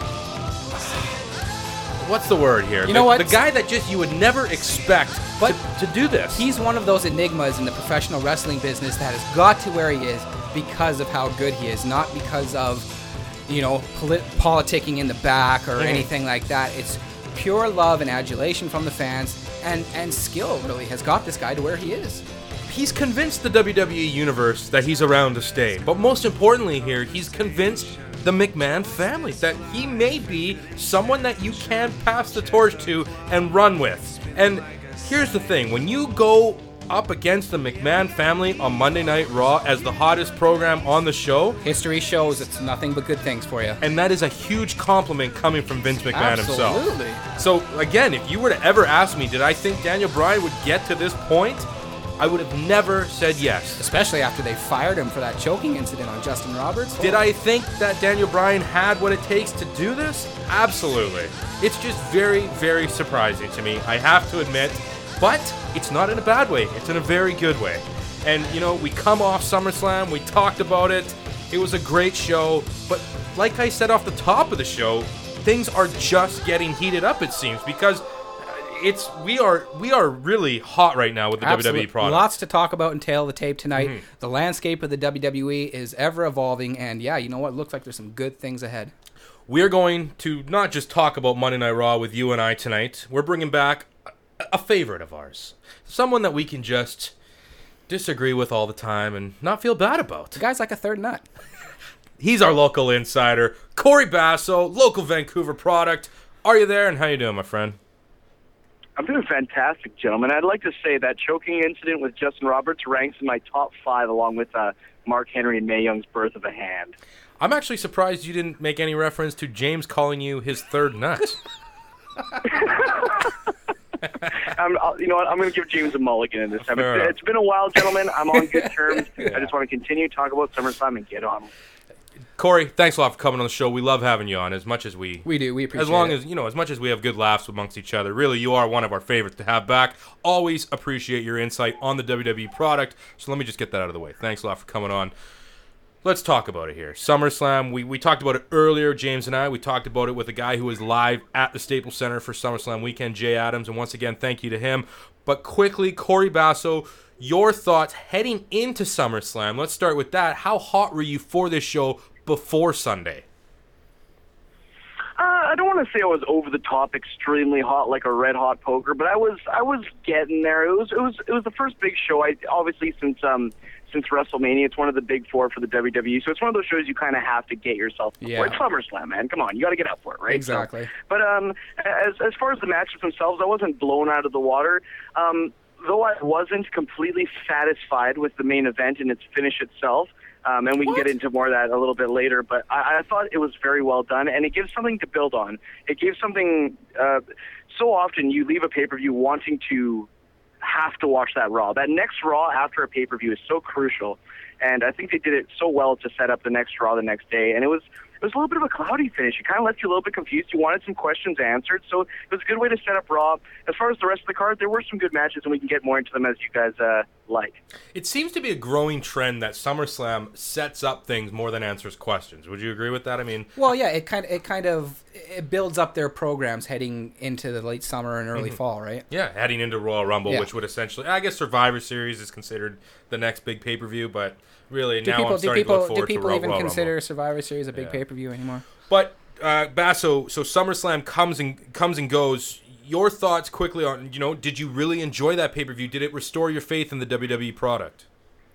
what's the word here? You the, know what? The guy that just you would never expect but to, to do this. He's one of those enigmas in the professional wrestling business that has got to where he is because of how good he is, not because of, you know, polit- politicking in the back or mm. anything like that. It's pure love and adulation from the fans, and, and skill really has got this guy to where he is. He's convinced the W W E Universe that he's around to stay. But most importantly here, he's convinced the McMahon family that he may be someone that you can pass the torch to and run with. And here's the thing, when you go up against the McMahon family on Monday Night Raw as the hottest program on the show, history shows it's nothing but good things for you. And that is a huge compliment coming from Vince McMahon Absolutely. himself. So again, if you were to ever ask me, did I think Daniel Bryan would get to this point? I would have never said yes. Especially after they fired him for that choking incident on Justin Roberts. Did I think that Daniel Bryan had what it takes to do this? Absolutely. It's just very, very surprising to me, I have to admit. But it's not in a bad way. It's in a very good way. And, you know, we come off SummerSlam. We talked about it. It was a great show. But like I said off the top of the show, things are just getting heated up, it seems, because it's we are we are really hot right now with the Absolutely. W W E product. Lots to talk about and tail the tape tonight. Mm-hmm. The landscape of the W W E is ever evolving, and yeah, you know what? Looks like there's some good things ahead. We're going to not just talk about Monday Night Raw with you and I tonight. We're bringing back a favorite of ours, someone that we can just disagree with all the time and not feel bad about. The guy's like a third nut. He's our local insider, Corey Basso, local Vancouver product. Are you there, and how you doing, my friend? I'm doing fantastic, gentlemen. I'd like to say that choking incident with Justin Roberts ranks in my top five, along with uh, Mark Henry and Mae Young's birth of a hand. I'm actually surprised you didn't make any reference to James calling you his third nut. I'm, I'll, you know what? I'm going to give James a mulligan in this time. It's, enough. it's been a while, gentlemen. I'm on good terms. I just want to continue to talk about SummerSlam and get on. Corey, thanks a lot for coming on the show. We love having you on as much as we we do. We appreciate as long it. as you know as much as we have good laughs amongst each other. Really, you are one of our favorites to have back. Always appreciate your insight on the W W E product. So let me just get that out of the way. Thanks a lot for coming on. Let's talk about it here. SummerSlam, we, we talked about it earlier, James and I. We talked about it with a guy who was live at the Staples Center for SummerSlam weekend, Jay Adams, and once again, thank you to him. But quickly, Corey Basso, your thoughts heading into SummerSlam. Let's start with that. How hot were you for this show before Sunday? Uh, I don't want to say I was over the top, extremely hot like a red hot poker, but I was I was getting there. It was it was it was the first big show. I obviously since um since WrestleMania, it's one of the big four for the W W E. So it's one of those shows you kind of have to get yourself for. Yeah. It's SummerSlam, man. Come on, you got to get up for it, right? Exactly. So, but um, as as far as the matches themselves, I wasn't blown out of the water. Um, though I wasn't completely satisfied with the main event and its finish itself. Um, and we What? can get into more of that a little bit later, but I, I thought it was very well done, and it gives something to build on. It gives something, uh, so often you leave a pay-per-view wanting to have to watch that Raw. That next Raw after a pay-per-view is so crucial, and I think they did it so well to set up the next Raw the next day, and it was it was a little bit of a cloudy finish. It kind of left you a little bit confused. You wanted some questions answered, so it was a good way to set up Raw. As far as the rest of the card, there were some good matches, and we can get more into them as you guys uh, like. It seems to be a growing trend that SummerSlam sets up things more than answers questions. Would you agree with that? I mean, Well, yeah, it kind of it kind of it builds up their programs heading into the late summer and early Mhm. fall, right? yeah, heading into Royal Rumble, Yeah. which would essentially, I guess Survivor Series is considered the next big pay-per-view, but really Do now people I'm do starting people to look do forward people to even Royal consider Rumble. Survivor Series a big Yeah. pay per view anymore? But uh, Basso, so SummerSlam comes and comes and goes. Your thoughts quickly on, you know, did you really enjoy that pay-per-view? Did it restore your faith in the W W E product?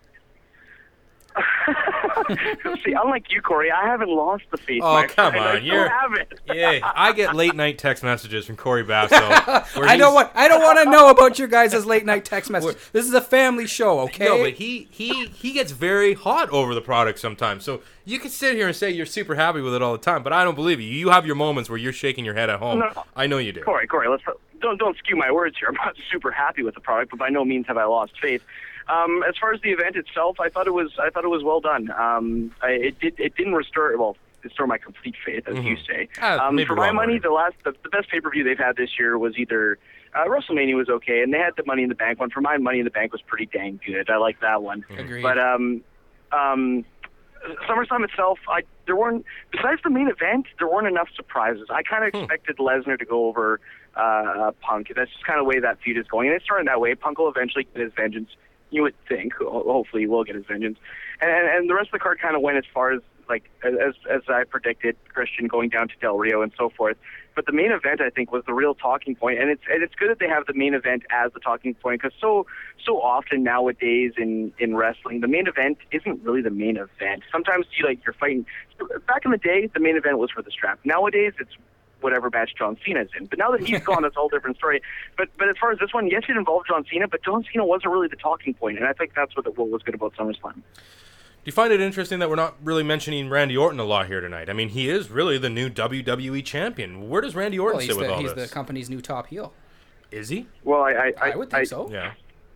See, unlike you, Corey, I haven't lost the faith. Oh, my come friend. I on. still You're, have it. yeah, I get late-night text messages from Corey Basso. where I he's- don't want I don't want to know about your guys' late night text messages. This is a family show, okay? No, but he, he, he gets very hot over the product sometimes. So you can sit here and say you're super happy with it all the time, but I don't believe you. You have your moments where you're shaking your head at home. No. I know you do. Corey, Corey, let's don't don't skew my words here. I'm not super happy with the product, but by no means have I lost faith. Um, as far as the event itself, I thought it was I thought it was well done. Um, I, it did it didn't restore well restore my complete faith, as you Mhm. say. Ah, um, maybe for my wrong money, word. the last the, the best pay per view they've had this year was either uh, WrestleMania was okay, and they had the Money in the Bank one. For my Money in the Bank was pretty dang good. I like that one. Agreed. But um, um, SummerSlam itself, I there weren't besides the main event, there weren't enough surprises. I kind of Hmm. expected Lesnar to go over uh, uh, Punk. That's just kind of the way that feud is going, and it's starting that way. Punk will eventually get his vengeance. You would think. Ho- Hopefully, he will get his vengeance, and and the rest of the card kind of went as far as like as as I predicted, Christian going down to Del Rio and so forth. But the main event, I think, was the real talking point, and it's and it's good that they have the main event as the talking point, because so so often nowadays in in wrestling, the main event isn't really the main event. Sometimes you like you're fighting. Back in the day, the main event was for the strap. Nowadays, it's whatever match John Cena's in. But now that he's gone, it's a whole different story. But but as far as this one, yes, it involved John Cena, but John Cena wasn't really the talking point, and I think that's what what was good about SummerSlam. Do you find it interesting that we're not really mentioning Randy Orton a lot here tonight? I mean, he is really the new W W E champion. Where does Randy Orton Well, he's sit with the, all he's this? the company's new top heel. Is he? Well, I I, I would think so. Yeah.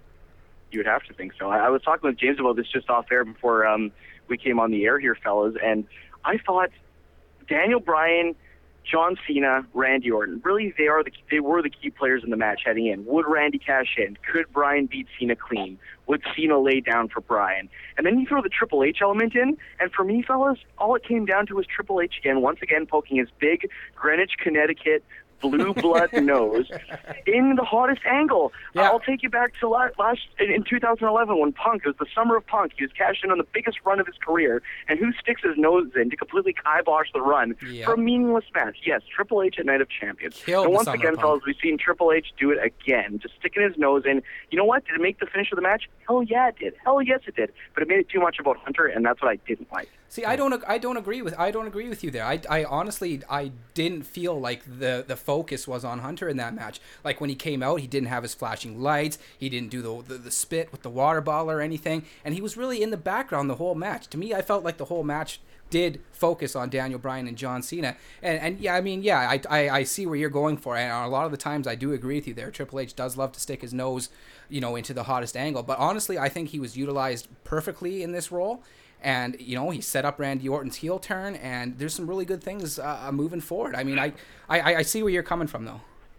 You would have to think so. I, I was talking with James about this just off air before um, we came on the air here, fellas, and I thought Daniel Bryan, John Cena, Randy Orton, really they are the they were the key players in the match heading in. Would Randy cash in? Could Bryan beat Cena clean? Would Cena lay down for Bryan? And then you throw the Triple H element in, and for me, fellas, all it came down to was Triple H again, once again poking his big Greenwich, Connecticut blue blood nose in the hottest angle. Yeah. I'll take you back to last, last in, in two thousand eleven when Punk, it was the summer of Punk, he was cashing in on the biggest run of his career, and who sticks his nose in to completely kibosh the run Yeah. for a meaningless match? Yes, Triple H at Night of Champions. Killed and the once summer again, of Punk. fellas, we've seen Triple H do it again, just sticking his nose in. You know what? Did it make the finish of the match? Hell yeah, it did. Hell yes, it did. But it made it too much about Hunter, and that's what I didn't like. See, I don't, I don't agree with, I don't agree with you there. I, I honestly, I didn't feel like the, the focus was on Hunter in that match. Like when he came out, he didn't have his flashing lights, he didn't do the, the the spit with the water bottle or anything, and he was really in the background the whole match. To me, I felt like the whole match did focus on Daniel Bryan and John Cena. And and yeah, I mean, yeah, I, I I see where you're going for, and a lot of the times I do agree with you there. Triple H does love to stick his nose, you know, into the hottest angle. But honestly, I think he was utilized perfectly in this role. And, you know, he set up Randy Orton's heel turn, and there's some really good things uh, moving forward. I mean, I, I, I see where you're coming from, though.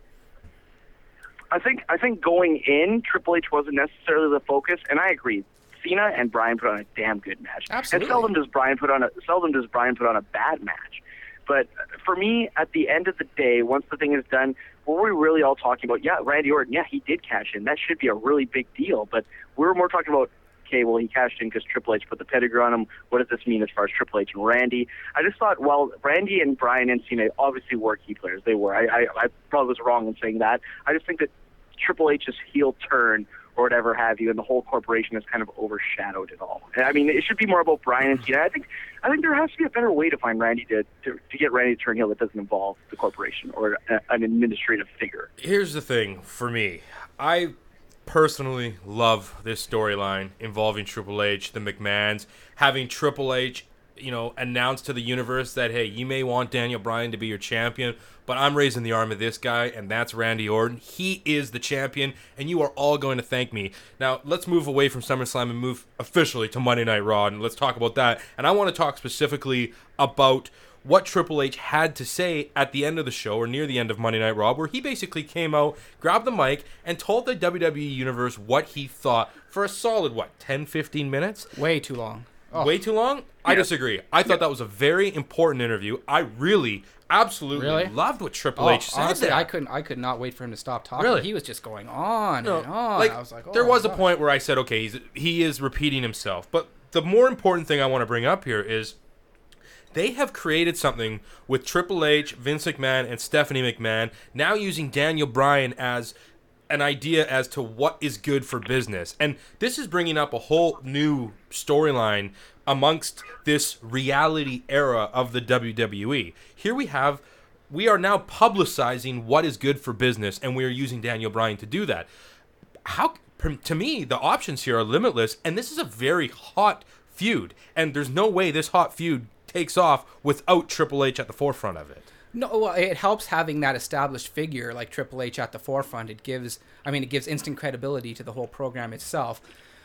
I think I think going in, Triple H wasn't necessarily the focus, and I agree. Cena and Bryan put on a damn good match. Absolutely. And seldom does Bryan put on a seldom does Bryan put on a bad match. But for me, at the end of the day, once the thing is done, what were we really all talking about? Yeah, Randy Orton, yeah, he did cash in. That should be a really big deal. But we were more talking about, okay, well, he cashed in because Triple H put the pedigree on him. What does this mean as far as Triple H and Randy? I just thought, well, Randy and Bryan and Cena obviously were key players. They were. I, I, I probably was wrong in saying that. I just think that Triple H's heel turn or whatever have you, and the whole corporation has kind of overshadowed it all. I mean, it should be more about Bryan and Cena. I think I think there has to be a better way to find Randy to, to, to get Randy to turn heel that doesn't involve the corporation or a, an administrative figure. Here's the thing for me. I personally love this storyline involving Triple H, the McMahons, having Triple H, you know, announce to the universe that, hey, you may want Daniel Bryan to be your champion, but I'm raising the arm of this guy, and that's Randy Orton. He is the champion, and you are all going to thank me. Now, let's move away from SummerSlam and move officially to Monday Night Raw, and let's talk about that. And I want to talk specifically about what Triple H had to say at the end of the show, or near the end of Monday Night Raw, where he basically came out, grabbed the mic, and told the W W E Universe what he thought for a solid, what, ten, fifteen minutes? Way too long. Oh. Way too long? I disagree. I thought that was a very important interview. I really, absolutely Really? loved what Triple Oh, H said honestly, there. I couldn't. I could not wait for him to stop talking. Really? He was just going on No, and on. like, I was like, oh, there was a gosh. point where I said, okay, he's, he is repeating himself. But the more important thing I want to bring up here is they have created something with Triple H, Vince McMahon, and Stephanie McMahon, now using Daniel Bryan as an idea as to what is good for business. And this is bringing up a whole new storyline amongst this reality era of the W W E. Here we have, we are now publicizing what is good for business, and we are using Daniel Bryan to do that. How, to me, the options here are limitless, and this is a very hot feud, and there's no way this hot feud takes off without Triple H at the forefront of it. No, well, it helps having that established figure like Triple H at the forefront. It gives, I mean, it gives instant credibility to the whole program itself.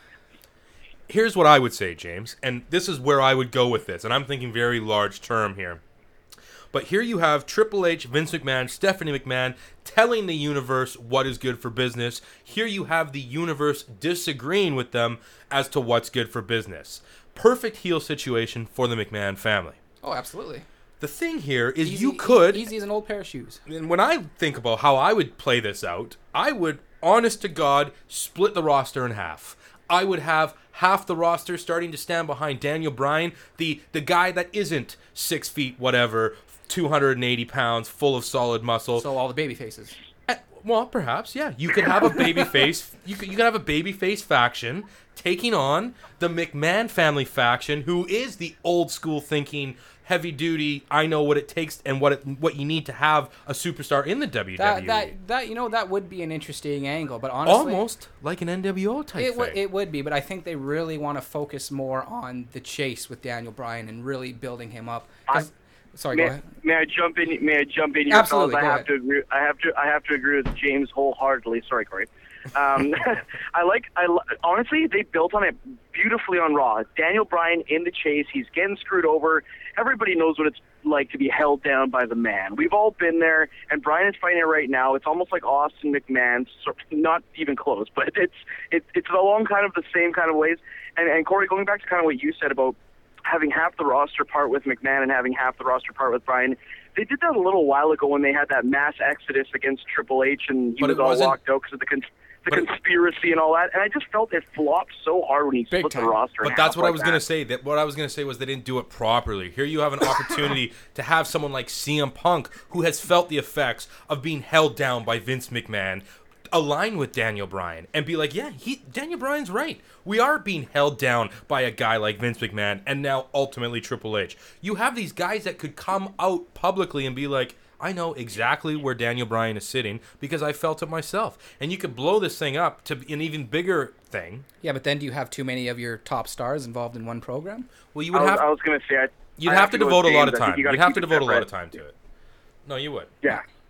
Here's what I would say, James, and this is where I would go with this, and I'm thinking very large term here. But here you have Triple H, Vince McMahon, Stephanie McMahon telling the universe what is good for business. Here you have the universe disagreeing with them as to what's good for business. Perfect heel situation for the McMahon family. Oh, absolutely. The thing here is Easy, you could... Easy as an old pair of shoes. And when I think about how I would play this out, I would, honest to God, split the roster in half. I would have half the roster starting to stand behind Daniel Bryan, the, the guy that isn't six feet whatever, two hundred eighty pounds, full of solid muscle. So all the baby faces. Uh, well, perhaps, yeah. You could have a baby face. You could, you could have a baby face faction taking on the McMahon family faction, who is the old school thinking, heavy duty. I know what it takes and what it, what you need to have a superstar in the W W E. That, that that you know that would be an interesting angle, but honestly, almost like an N W O type it thing. would it would be, but I think they really want to focus more on the chase with Daniel Bryan and really building him up. 'Cause- Sorry, may, go ahead. May I jump in? May I jump in? Here, Absolutely, fellas? I go have ahead. to agree. I have to. I have to agree with James wholeheartedly. Sorry, Corey. Um, I like. I lo- honestly, they built on it beautifully on Raw. Daniel Bryan in the chase. He's getting screwed over. Everybody knows what it's like to be held down by the man. We've all been there, and Bryan is fighting it right now. It's almost like Austin McMahon, so, not even close, but it's it's it's along kind of the same kind of ways. And and Corey, going back to kind of what you said about having half the roster part with McMahon and having half the roster part with Bryan, they did that a little while ago when they had that mass exodus against Triple H, and he But was it all wasn't- locked out because of the, con- the but it- conspiracy and all that. And I just felt it flopped so hard when he Big split time. the roster. in But that's half what I like was that. going to say. That what I was going to say was they didn't do it properly. Here you have an opportunity to have someone like C M Punk, who has felt the effects of being held down by Vince McMahon, align with Daniel Bryan and be like, yeah, he Daniel Bryan's right. We are being held down by a guy like Vince McMahon and now ultimately Triple H. You have these guys that could come out publicly and be like, I know exactly where Daniel Bryan is sitting because I felt it myself. And you could blow this thing up to an even bigger thing. Yeah, but then do you have too many of your top stars involved in one program? Well, you would I was, have I was going to say, I, you'd I have to go devote with a lot of James. I think time. you gotta You'd have keep to it devote a lot separate. of time to it. No, you would. Yeah.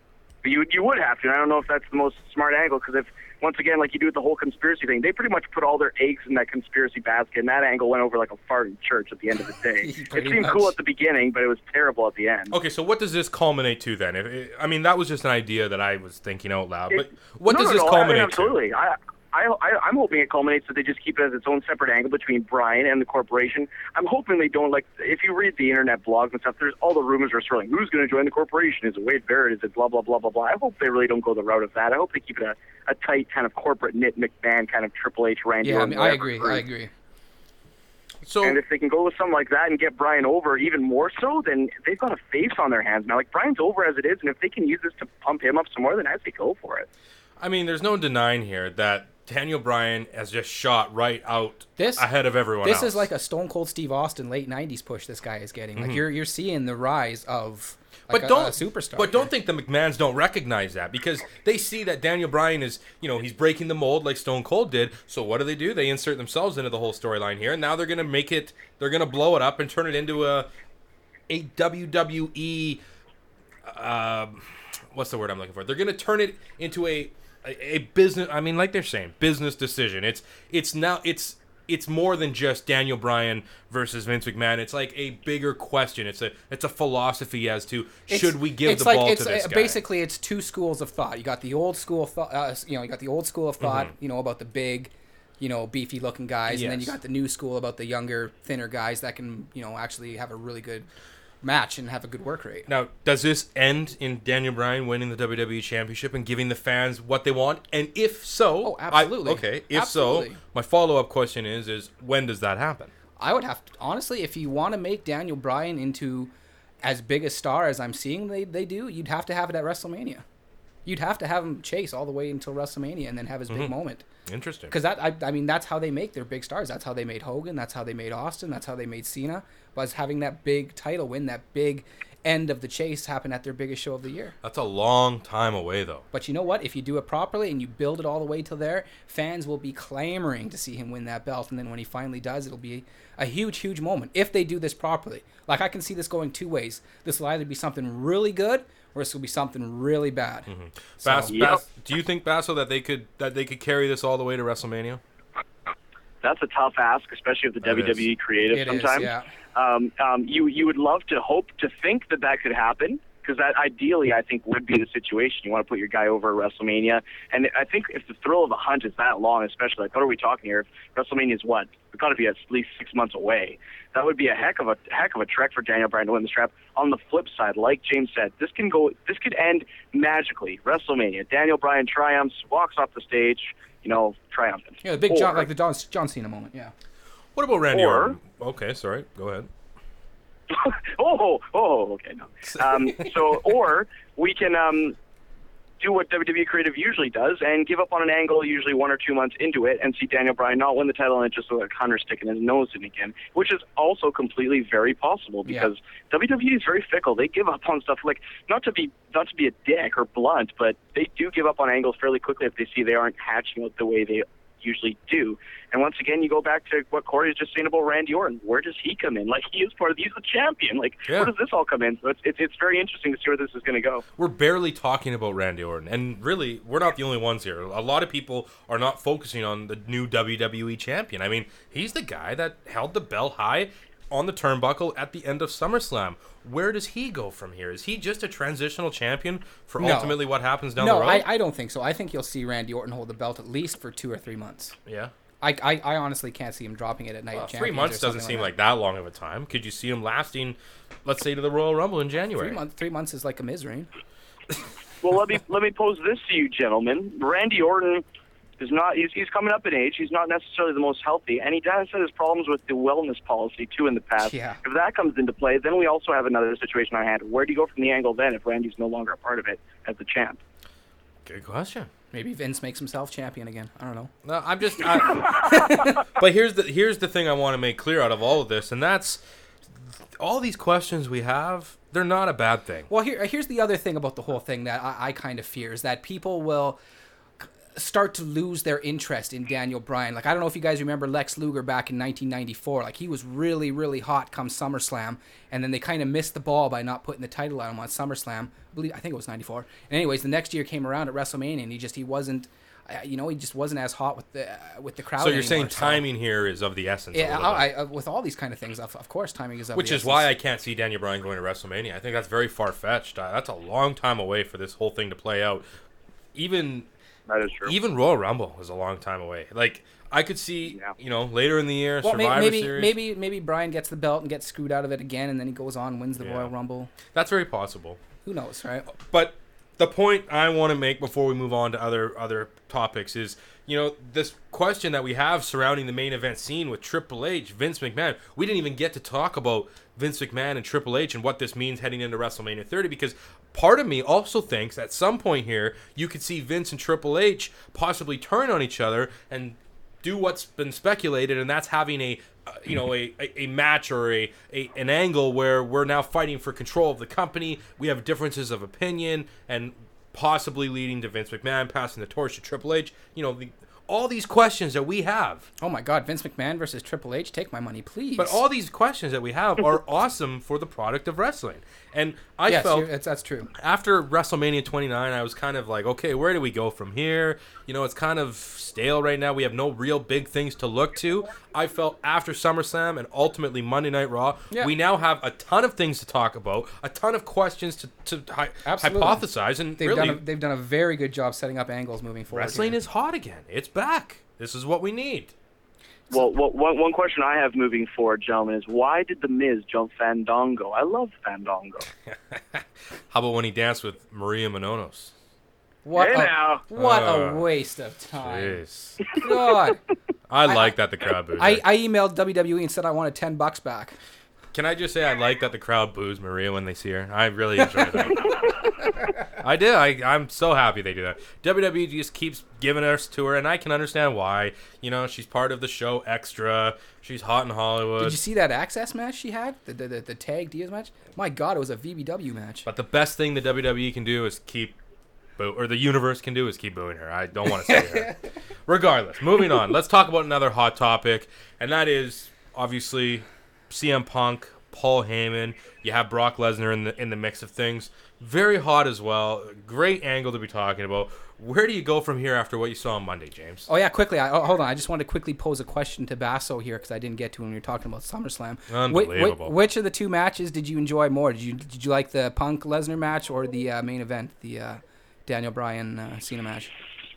But you you would have to. And I don't know if that's the most smart angle, because if, once again, like you do with the whole conspiracy thing, they pretty much put all their eggs in that conspiracy basket, and that angle went over like a fart in church at the end of the day. It seemed much. cool at the beginning, but it was terrible at the end. Okay, so what does this culminate to then? If, I mean, that was just an idea that I was thinking out loud. But It- what no, does no, this no, culminate I mean, absolutely. to? I, I, I, I'm hoping it culminates that they just keep it as its own separate angle between Bryan and the corporation. I'm hoping they don't, like, if you read the internet blogs and stuff, there's all the rumors are swirling. Who's going to join the corporation? Is it Wade Barrett? Is it blah, blah, blah, blah, blah? I hope they really don't go the route of that. I hope they keep it a, a tight kind of corporate knit McMahon kind of Triple H, Randy Yeah, I, Orton, mean, I whatever agree. group. I agree. So, and if they can go with something like that and get Bryan over even more so, then they've got a face on their hands now. Like, Bryan's over as it is, and if they can use this to pump him up some more, then I say go for it. I mean, there's no denying here that Daniel Bryan has just shot right out This ahead of everyone This else. is like a Stone Cold Steve Austin late nineties push this guy is getting. Like Mhm. you're you're seeing the rise of like but a, don't a superstar. But don't think the McMahons don't recognize that, because they see that Daniel Bryan is, you know, he's breaking the mold like Stone Cold did. So what do they do? They insert themselves into the whole storyline here, and now they're gonna make it. They're gonna blow it up and turn it into a a W W E. Uh, what's the word I'm looking for? They're gonna turn it into a a, a business. I mean, like they're saying, business decision. It's it's now it's. It's more than just Daniel Bryan versus Vince McMahon. It's like a bigger question. It's a it's a philosophy as to It's- should we give it's the like, ball it's, to this uh, guy. Basically, it's two schools of thought. You got the old school thought. Uh, you know, you got the old school of thought. Mhm. You know, about the big, you know, beefy looking guys, and then you Yes. got the new school about the younger, thinner guys that can, you know, actually have a really good match and have a good work rate. Now, does this end in Daniel Bryan winning the W W E Championship and giving the fans what they want? And if so, Oh, absolutely. I, okay, if Absolutely. so, my follow-up question is: is when does that happen? I would have to, honestly, if you want to make Daniel Bryan into as big a star as I'm seeing they, they do, you'd have to have it at WrestleMania. You'd have to have him chase all the way until WrestleMania and then have his big Mhm. moment. Interesting. Because that, I, I mean, that's how they make their big stars. That's how they made Hogan. That's how they made Austin. That's how they made Cena. Was having that big title win, that big end of the chase happen at their biggest show of the year. That's a long time away, though. But you know what? If you do it properly and you build it all the way till there, fans will be clamoring to see him win that belt. And then when he finally does, it'll be a huge, huge moment if they do this properly. Like, I can see this going two ways. This will either be something really good or this will be something really bad. Mm-hmm. So- Bass, Bass, do you think, Basso, that they could that they could carry this all the way to WrestleMania? That's a tough ask, especially of the That W W E is. creative It is, sometimes. yeah. um, um, you you would love to hope to think that that could happen, because that ideally I think would be the situation. You want to put your guy over at WrestleMania, and I think if the thrill of the hunt is that long, especially like what are we talking here? If WrestleMania is what? It's got to be at least six months away. That would be a heck of a heck of a trek for Daniel Bryan to win the strap. On the flip side, like James said, this can go. This could end magically. WrestleMania. Daniel Bryan triumphs, walks off the stage. You know, triumphant. Yeah, the big Or- John, like the John, John Cena moment, yeah. What about Randy Or- Orton? Okay, sorry, go ahead. oh, oh, okay, no. Um, so, or we can um, do what W W E Creative usually does and give up on an angle usually one or two months into it and see Daniel Bryan not win the title and it just look like Hunter sticking his nose in again, which is also completely very possible because Yeah. W W E is very fickle. They give up on stuff like, not to be not to be a dick or blunt, but they do give up on angles fairly quickly if they see they aren't hatching out the way they usually do. And once again, you go back to what Corey was just saying about Randy Orton. Where does he come in? Like, he is part of, he's the champion. Like, Yeah. where does this all come in? So it's, it's, it's very interesting to see where this is going to go. We're barely talking about Randy Orton, and really, we're not the only ones here. A lot of people are not focusing on the new W W E champion. I mean, he's the guy that held the belt high on the turnbuckle at the end of SummerSlam. Where does he go from here? Is he just a transitional champion for No. ultimately what happens down no, the road? I, I don't think so. I think you'll see Randy Orton hold the belt at least for two or three months. yeah. I, I, I honestly can't see him dropping it at Night Well, of three Champions months or doesn't something seem like like that long of a time. Could you see him lasting, let's say, to the Royal Rumble in that. January? Three months. Three months is like a Miz reign. Well, let me let me pose this to you, gentlemen. Randy Orton is not. He's, he's coming up in age. He's not necessarily the most healthy, and he does have his problems with the wellness policy too in the past. Yeah. If that comes into play, then we also have another situation on hand. Where do you go from the angle then if Randy's no longer a part of it as the champ? Good question. Maybe Vince makes himself champion again. I don't know. No, I'm just. I, but here's the here's the thing I want to make clear out of all of this, and that's all these questions we have. They're not a bad thing. Well, here here's the other thing about the whole thing that I, I kind of fear is that people will start to lose their interest in Daniel Bryan. Like, I don't know if you guys remember Lex Luger back in nineteen ninety-four. Like, he was really, really hot come SummerSlam, and then they kind of missed the ball by not putting the title on him on SummerSlam. I believe, I think it was ninety-four. And anyways, the next year came around at WrestleMania, and he just, he wasn't, uh, you know, he just wasn't as hot with the uh, with the crowd. So you're anymore, saying so. timing here is of the essence. Yeah, a little I, bit. I, with all these kind of things, of, of course, timing is of Which the is essence. why I can't see Daniel Bryan going to WrestleMania. I think that's very far-fetched. Uh, that's a long time away for this whole thing to play out. Even that is true. Even Royal Rumble is a long time away. Like, I could see, yeah. you know, later in the year, well, Survivor maybe, Series. Maybe maybe Bryan gets the belt and gets screwed out of it again, and then he goes on and wins the yeah. Royal Rumble. That's very possible. Who knows, right? But the point I want to make before we move on to other other topics is, you know, this question that we have surrounding the main event scene with Triple H, Vince McMahon. We didn't even get to talk about Vince McMahon and Triple H and what this means heading into WrestleMania thirty, because part of me also thinks at some point here you could see Vince and Triple H possibly turn on each other and do what's been speculated, and that's having a uh, you know a, a, a match or a, a an angle where we're now fighting for control of the company. We have differences of opinion, and possibly leading to Vince McMahon passing the torch to Triple H. You know, the, all these questions that we have. Oh my God, Vince McMahon versus Triple H, take my money, please. But all these questions that we have are awesome for the product of wrestling. And I yes, felt that's, that's true. After WrestleMania twenty-nine, I was kind of like, okay, where do we go from here? You know, it's kind of stale right now. We have no real big things to look to. I felt after SummerSlam and ultimately Monday Night Raw, yeah. we now have a ton of things to talk about, a ton of questions to, to hi- hypothesize. And they've, really, done a, they've done a very good job setting up angles moving forward. Wrestling here. is hot again. It's back. This is what we need. Well, well one, one question I have moving forward, gentlemen, is why did The Miz jump Fandango? I love Fandango. How about when he danced with Maria Menounos? What, hey a, now. what uh, a waste of time. Jeez. God. I like that the crowd boos. I, I emailed W W E and said I wanted ten bucks back. Can I just say I like that the crowd boos Maria when they see her? I really enjoy that. I do. I, I'm so happy they do that. W W E just keeps giving us to her, and I can understand why. You know, she's part of the show extra. She's hot in Hollywood. Did you see that Access match she had? The the, the, the Tag Diaz match? My God, it was a V B W match. But the best thing the W W E can do is keep, boo- or the universe can do is keep booing her. I don't want to say her. Regardless, moving on. Let's talk about another hot topic, and that is obviously C M Punk, Paul Heyman. You have Brock Lesnar in the in the mix of things. Very hot as well. Great angle to be talking about. Where do you go from here after what you saw on Monday, James? Oh, yeah, quickly. I, oh, hold on. I just wanted to quickly pose a question to Basso here because I didn't get to when we were talking about SummerSlam. Unbelievable. Wh- wh- which of the two matches did you enjoy more? Did you did you like the Punk Lesnar match or the uh, main event, the uh, Daniel Bryan uh, Cena match?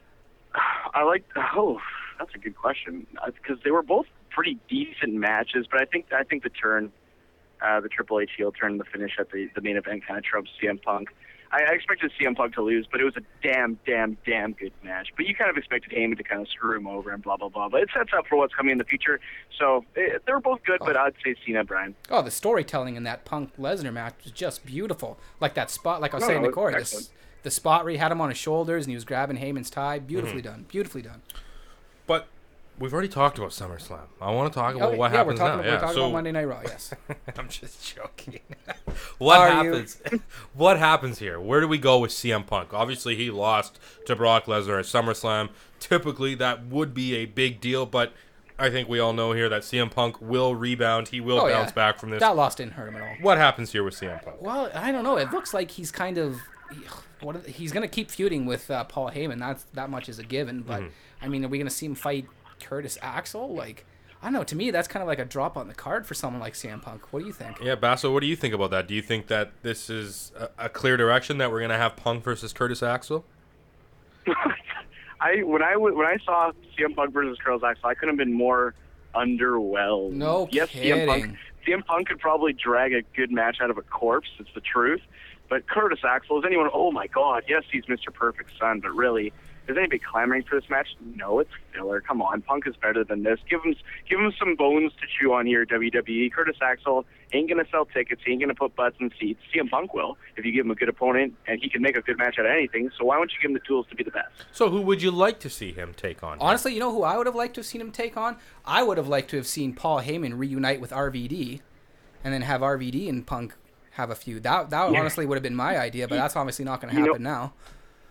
I like. Oh, that's a good question because they were both pretty decent matches, but I think I think the turn, uh, the Triple H heel turn, the finish at the, the main event kind of trumps C M Punk. I, I expected C M Punk to lose, but it was a damn, damn, damn good match. But you kind of expected Heyman to kind of screw him over and blah, blah, blah. But it sets up for what's coming in the future. So it, they were both good, oh. but I'd say Cena, Bryan. Oh, the storytelling in that Punk Lesnar match was just beautiful. Like that spot, like I was no, saying no, to Corey, the, the spot where he had him on his shoulders and he was grabbing Heyman's tie. Beautifully mm-hmm. done. Beautifully done. But we've already talked about SummerSlam. I want to talk about oh, what yeah, happens we're talking, now. We're yeah, talking so, about Monday Night Raw, yes. I'm just joking. what Are happens? What happens here? Where do we go with C M Punk? Obviously, he lost to Brock Lesnar at SummerSlam. Typically, that would be a big deal, but I think we all know here that C M Punk will rebound. He will oh, bounce yeah. back from this. That loss didn't hurt him at all. What happens here with C M Punk? Well, I don't know. It looks like he's kind of... What, he's going to keep feuding with uh, Paul Heyman. That's, that much is a given, but, mm-hmm. I mean, are we going to see him fight Curtis Axel? Like, I don't know. To me, that's kind of like a drop on the card for someone like C M Punk. What do you think? Yeah, Basso, what do you think about that? Do you think that this is a, a clear direction that we're going to have Punk versus Curtis Axel? I when I when I saw C M Punk versus Curtis Axel, I couldn't have been more underwhelmed. No yes, kidding. C M Punk, C M Punk could probably drag a good match out of a corpse. It's the truth. But Curtis Axel, is anyone? Oh my God! Yes, he's Mister Perfect's son. But really, is anybody clamoring for this match? No, it's filler. Come on, Punk is better than this. Give him, give him some bones to chew on here, W W E. Curtis Axel ain't gonna sell tickets. He ain't gonna put butts in seats. C M Punk will if you give him a good opponent, and he can make a good match out of anything. So why don't you give him the tools to be the best? So who would you like to see him take on? Honestly, you know who I would have liked to have seen him take on? I would have liked to have seen Paul Heyman reunite with R V D, and then have R V D and Punk have a feud. That that yeah. honestly would have been my idea, but that's obviously not going to happen know, now.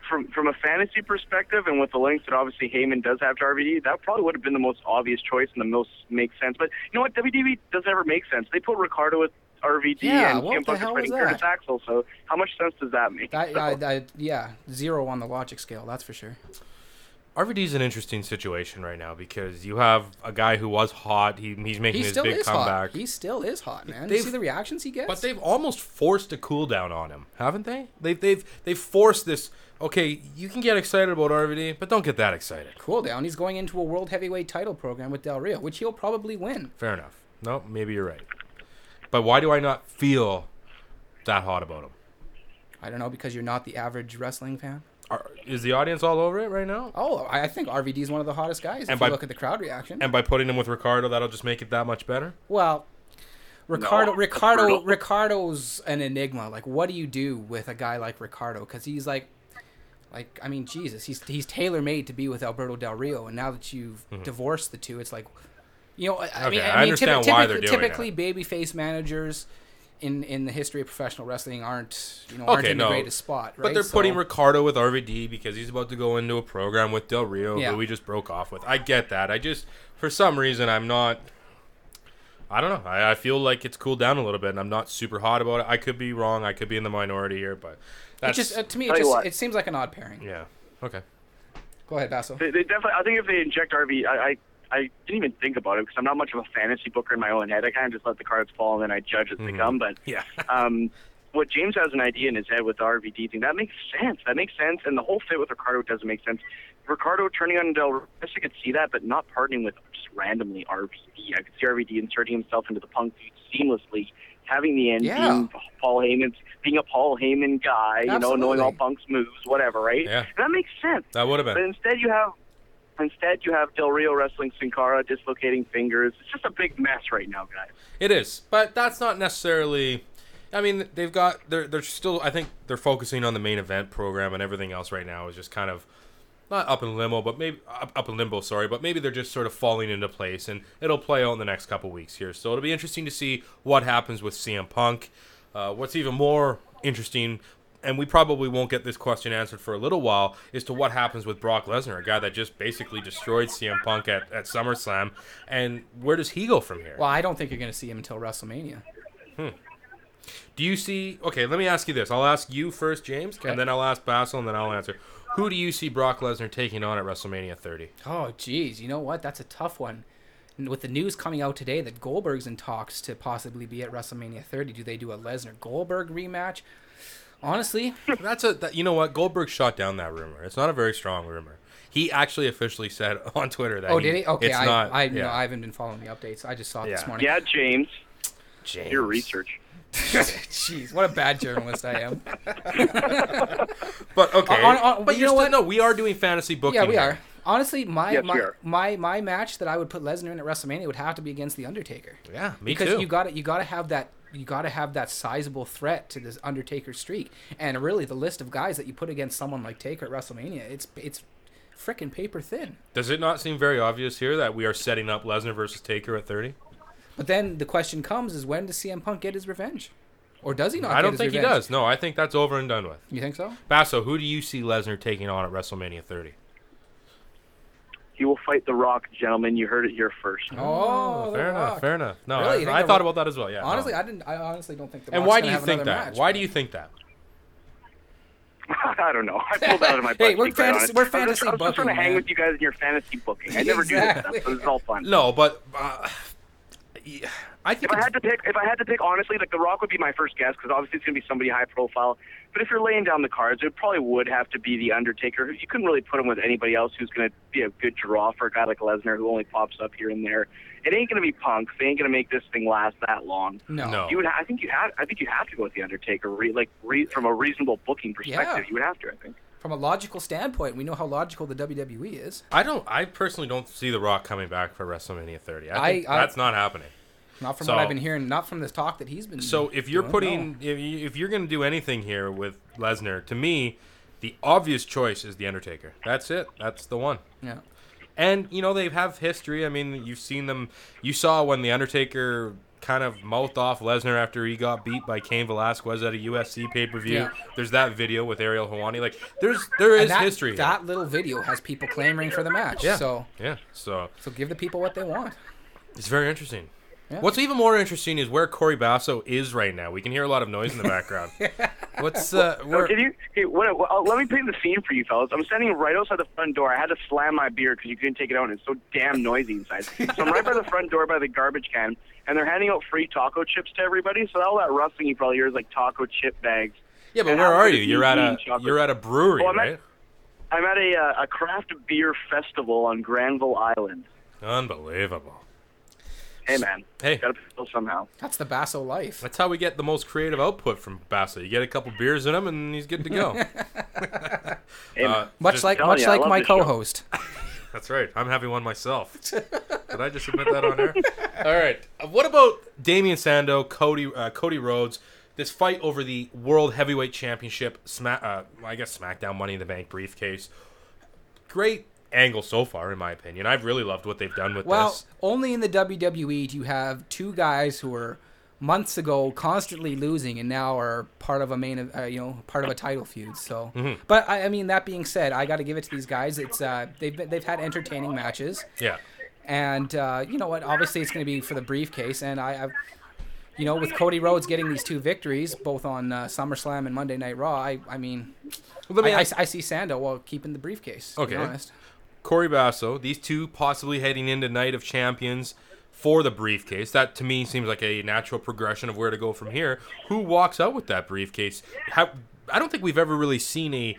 from from a fantasy perspective, and with the links that obviously Heyman does have to R V D, that probably would have been the most obvious choice and the most makes sense. But you know what? W W E doesn't ever make sense. They put Ricardo with R V D Yeah, and what C M the Punk is hell was fighting that? Curtis Axel. So how much sense does that make? I, So- I, I, yeah, zero on the logic scale, that's for sure. R V D's an interesting situation right now because you have a guy who was hot. He, he's making He his still big is comeback. hot. He still is hot, man. You They've- see the reactions he gets? But they've almost forced a cool down on him, haven't they? They've they've they've forced this. Okay, you can get excited about R V D, but don't get that excited. Cool down. He's going into a world heavyweight title program with Del Rio, which he'll probably win. Fair enough. No, maybe you're right. But why do I not feel that hot about him? I don't know, because you're not the average wrestling fan. Are, is the audience all over it right now? Oh, I I think R V D is one of the hottest guys. And if by- you look at the crowd reaction. And by putting him with Ricardo, that'll just make it that much better? Well, Ricardo, No, Ricardo, brutal. Ricardo's an enigma. Like, what do you do with a guy like Ricardo? Because he's like, like I mean, Jesus, he's he's tailor made to be with Alberto Del Rio, and now that you've Mhm. divorced the two, it's like, you know, I, I Okay, mean, I I, mean, understand typi- why they're typically, doing typically babyface managers in in the history of professional wrestling aren't you know aren't Okay, in no. the greatest spot, right? But they're So- putting Ricardo with R V D because he's about to go into a program with Del Rio, Yeah. who we just broke off with. I get that. I just, for some reason, I'm not... I don't know. I, I feel like it's cooled down a little bit, and I'm not super hot about it. I could be wrong. I could be in the minority here, but It that's... just uh, to me, it Tell you just what. it seems like an odd pairing. Yeah. Okay. Go ahead, Basso. They, they definitely. I think if they inject R V, I, I I didn't even think about it because I'm not much of a fantasy booker in my own head. I kind of just let the cards fall and then I judge as they Mhm. come. But Yeah. um, what James has an idea in his head with the R V D thing, that makes sense. That makes sense, and the whole fit with Ricardo doesn't make sense. Ricardo turning on Del Rio, I guess I could see that, but not partnering with just randomly R V D. I could see R V D inserting himself into the Punk feud seamlessly, having the end Yeah. being Paul Heyman, being a Paul Heyman guy, you know, knowing Absolutely. all Punk's moves, whatever, right? Yeah. And that makes sense. That would have But been. instead, you have instead you have Del Rio wrestling Sin Cara, dislocating fingers. It's just a big mess right now, guys. It is, but that's not necessarily... I mean, they've got... They're, they're still... I think they're focusing on the main event program, and everything else right now is just kind of... Not up in limbo, but maybe... Up, up in limbo, sorry, but maybe they're just sort of falling into place, and it'll play out in the next couple weeks here. So it'll be interesting to see what happens with C M Punk. Uh, what's even more interesting, and we probably won't get this question answered for a little while, is to what happens with Brock Lesnar, a guy that just basically destroyed C M Punk at, at SummerSlam, and where does he go from here? Well, I don't think you're going to see him until WrestleMania. Hmm. Do you see... Okay, let me ask you this. I'll ask you first, James, Okay. and then I'll ask Basil, and then I'll answer. Who do you see Brock Lesnar taking on at WrestleMania thirty? Oh, geez. You know what? That's a tough one. And with the news coming out today that Goldberg's in talks to possibly be at WrestleMania thirty, do they do a Lesnar-Goldberg rematch? Honestly, That's a... That, you know what? Goldberg shot down that rumor. It's not a very strong rumor. He actually officially said on Twitter that oh, did he? Okay, it's I, not... I, yeah. no, I haven't been following the updates. I just saw it this Yeah. morning. Yeah, James. James. Your research. Jeez, what a bad journalist I am. But, okay. On- on- but you you're know still... what? No, we are doing fantasy booking Yeah, we here. are. Honestly, my Yes, my, we are. my my match that I would put Lesnar in at WrestleMania would have to be against the Undertaker. Yeah, me because too. you got to you got to have that you got to have that sizable threat to this Undertaker streak. And really, the list of guys that you put against someone like Taker at WrestleMania, it's it's frickin' paper thin. Does it not seem very obvious here that we are setting up Lesnar versus Taker at thirty? But then the question comes: is when does C M Punk get his revenge, or does he not? I get don't his think revenge? he does. No, I think that's over and done with. You think so? Basso, who do you see Lesnar taking on at WrestleMania thirty? He will fight The Rock, gentlemen. You heard it here first. Oh, The fair enough. Rock. Fair enough. No, Really? You think I, I The thought Rock- about that as well. Yeah. Honestly, no. I didn't. I honestly don't think the. And Rock's why gonna do you have think another that? match. Why do you think that? I don't know. I pulled that out of my butt. Hey, to we're be quite fantasy- honest. we're I was just- fantasy I was just trying to booking, hang man. with you guys in your fantasy booking. I never do this Exactly. stuff, so this is all fun. No, but uh, yeah, I think If I it's- had to pick, if I had to pick, honestly, like The Rock would be my first guess because obviously it's gonna be somebody high profile. But if you're laying down the cards, it probably would have to be The Undertaker. You couldn't really put him with anybody else who's gonna be a good draw for a guy like Lesnar who only pops up here and there. It ain't gonna be Punk. They ain't gonna make this thing last that long. No. No. You would. Ha- I think you have. I think you have to go with The Undertaker. Re- like re- from a reasonable booking perspective, Yeah. you would have to. I think. From a logical standpoint, we know how logical the W W E is. I don't. I personally don't see The Rock coming back for WrestleMania thirty. I think I- I- that's not happening. Not from So- what I've been hearing. Not from this talk that he's been. So if you're doing, putting, no. if, you, if you're going to do anything here with Lesnar, to me, the obvious choice is The Undertaker. That's it. That's the one. Yeah. And, you know, they have history. I mean, you've seen them. You saw when The Undertaker kind of mouthed off Lesnar after he got beat by Cain Velasquez at a U F C pay-per-view. Yeah. There's that video with Ariel Helwani. Like, there's there is And that, history. That little video has people clamoring for the match. Yeah. So yeah. So so give the people what they want. It's very interesting. Yeah. What's even more interesting is where Corey Basso is right now. We can hear a lot of noise in the background. What's uh? Where... Oh, can you, hey, what, what, let me paint the scene for you, fellas. I'm standing right outside the front door. I had to slam my beer because you couldn't take it out, and it's so damn noisy inside. So I'm right by the front door by the garbage can, and they're handing out free taco chips to everybody. So all that rustling you probably hear is like taco chip bags. Yeah, but And where I'm are gonna you? You're eat at a eating chocolate. you're at a brewery, Well, I'm right? At, I'm at a uh, a craft beer festival on Granville Island. Unbelievable. Hey man, hey, gotta feel somehow. That's the Basso life. That's how we get the most creative output from Basso. You get a couple beers in him, and he's good to go. Hey, uh, much just- like much you, I like love my this show. co-host. That's right. I'm having one myself. Did I just admit that on air? All right. Uh, what about Damian Sandow, Cody uh, Cody Rhodes? This fight over the World Heavyweight Championship, Smack, uh, I guess SmackDown Money in the Bank briefcase. Great angle so far, in my opinion. I've really loved what they've done with Well, this. only in the W W E do you have two guys who were months ago constantly losing and now are part of a main, uh, you know, part of a title feud. So, Mhm. but I, I mean, that being said, I got to give it to these guys. It's uh, they've been, they've had entertaining matches. Yeah. And uh, you know what? Obviously, it's going to be for the briefcase. And I, I've, you know, with Cody Rhodes getting these two victories, both on uh, SummerSlam and Monday Night Raw, I, I mean, Let me I, I, ask- I see Sandow well keeping the briefcase. To Okay. be honest. Corey Basso, these two possibly heading into Night of Champions for the briefcase. That, to me, seems like a natural progression of where to go from here. Who walks out with that briefcase? How, I don't think we've ever really seen a,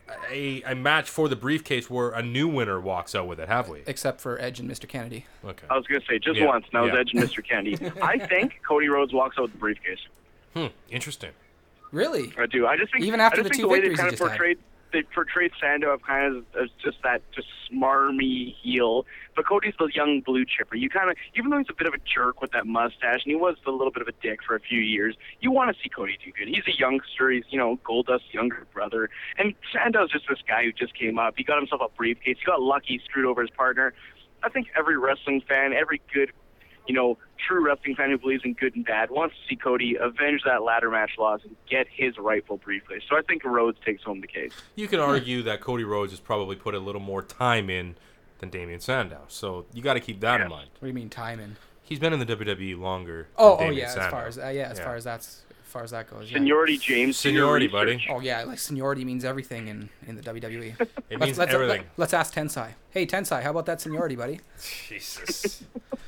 a a match for the briefcase where a new winner walks out with it, have we? Except for Edge and Mister Kennedy. Okay. I was gonna say just Yeah, once. Now yeah. it's Edge and Mister Candy. I think Cody Rhodes walks out with the briefcase. Hmm. Interesting. Really? I do. I just think Even after I just the think two the way victories they he kind of just had. portrayed they portrayed Sandow kind of as just that just smarmy heel, but Cody's the young blue chipper. You kind of, even though he's a bit of a jerk with that mustache, and he was a little bit of a dick for a few years, you want to see Cody do good. He's a youngster. He's, you know, Goldust's younger brother, and Sandow's just this guy who just came up. He got himself a briefcase. He got lucky. He screwed over his partner. I think every wrestling fan, every good, you know, true wrestling fan who believes in good and bad wants to see Cody avenge that ladder match loss and get his rightful briefcase. So I think Rhodes takes home the case. You can argue that Cody Rhodes has probably put a little more time in than Damian Sandow. So you got to keep that in mind. What do you mean time in? He's been in the W W E longer. Oh, than oh Damian yeah. Sandow. As far as uh, yeah, as far as that's as far as that goes. Yeah. Seniority, James. do your Seniority, buddy. research. Oh yeah, like seniority means everything in, in the W W E. It let's, means let's, everything. Let, us ask Tensai. Hey Tensai, how about that seniority, buddy? Jesus.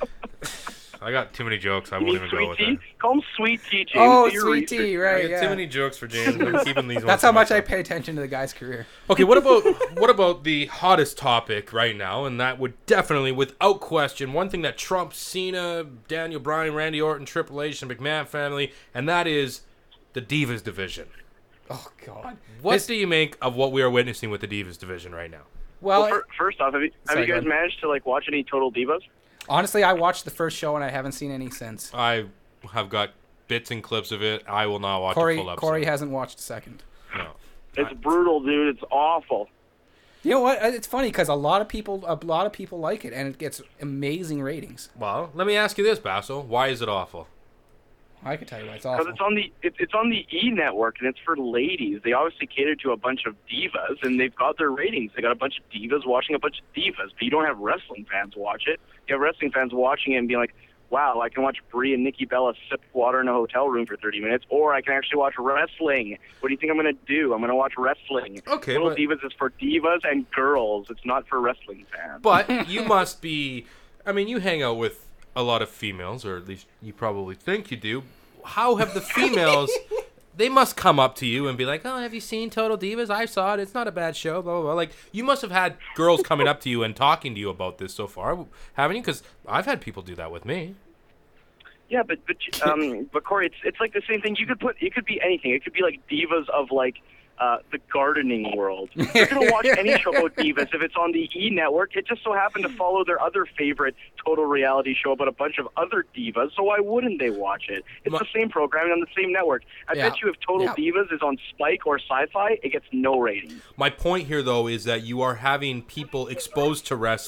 I got too many jokes. I You won't mean even go Sweet with Tea? that. Call him Sweet Tea, James. Oh, do your Sweet research. Tea, I right? got Yeah. too many jokes for James. I'm keeping these ones That's to how much I myself. pay attention to the guy's career. Okay, what about what about the hottest topic right now? And that would definitely, without question, one thing that trumps Cena, Daniel Bryan, Randy Orton, Triple H, and McMahon family, and that is the Divas division. Oh God. What This- do you make of what we are witnessing with the Divas division right now? Well, Well, fir- first off, have you, have Sorry, you go guys ahead. managed to like watch any Total Divas? honestly, I watched the first show and I haven't seen any since. I have got bits and clips of it. I will not watch Corey a full episode. Corey hasn't watched a second. No. It's brutal, dude. It's awful. You know what? It's funny because a lot of people, a lot of people like it, and it gets amazing ratings. Well, let me ask you this, Basso. Why is it awful? I can tell you why it's Because awful. it's on the it, it's on the E Network and it's for ladies. They obviously cater to a bunch of divas and they've got their ratings. They got a bunch of divas watching a bunch of divas, but you don't have wrestling fans watch it. You have wrestling fans watching it and being like, "Wow, I can watch Brie and Nikki Bella sip water in a hotel room for thirty minutes, or I can actually watch wrestling." What do you think I'm going to do? I'm going to watch wrestling. Okay, Little but- Divas is for divas and girls. It's not for wrestling fans. But you must be. I mean, you hang out with a lot of females, or at least you probably think you do. How have the females? They must come up to you and be like, "Oh, have you seen Total Divas? I saw it. It's not a bad show." Blah blah blah. Like, you must have had girls coming up to you and talking to you about this so far, haven't you? Because I've had people do that with me. Yeah, but but um, but Corey, it's it's like the same thing. You could put it could be anything. It could be like divas of like uh, the gardening world. You're gonna watch any show about divas if it's on the E Network. It just so happened to follow their other favorite total reality show about a bunch of other divas. So why wouldn't they watch it? It's the same programming on the same network. I Yeah. bet you if Total Yeah. Divas is on Spike or Sci-Fi, it gets no ratings. My point here, though, is that you are having people exposed to wrestling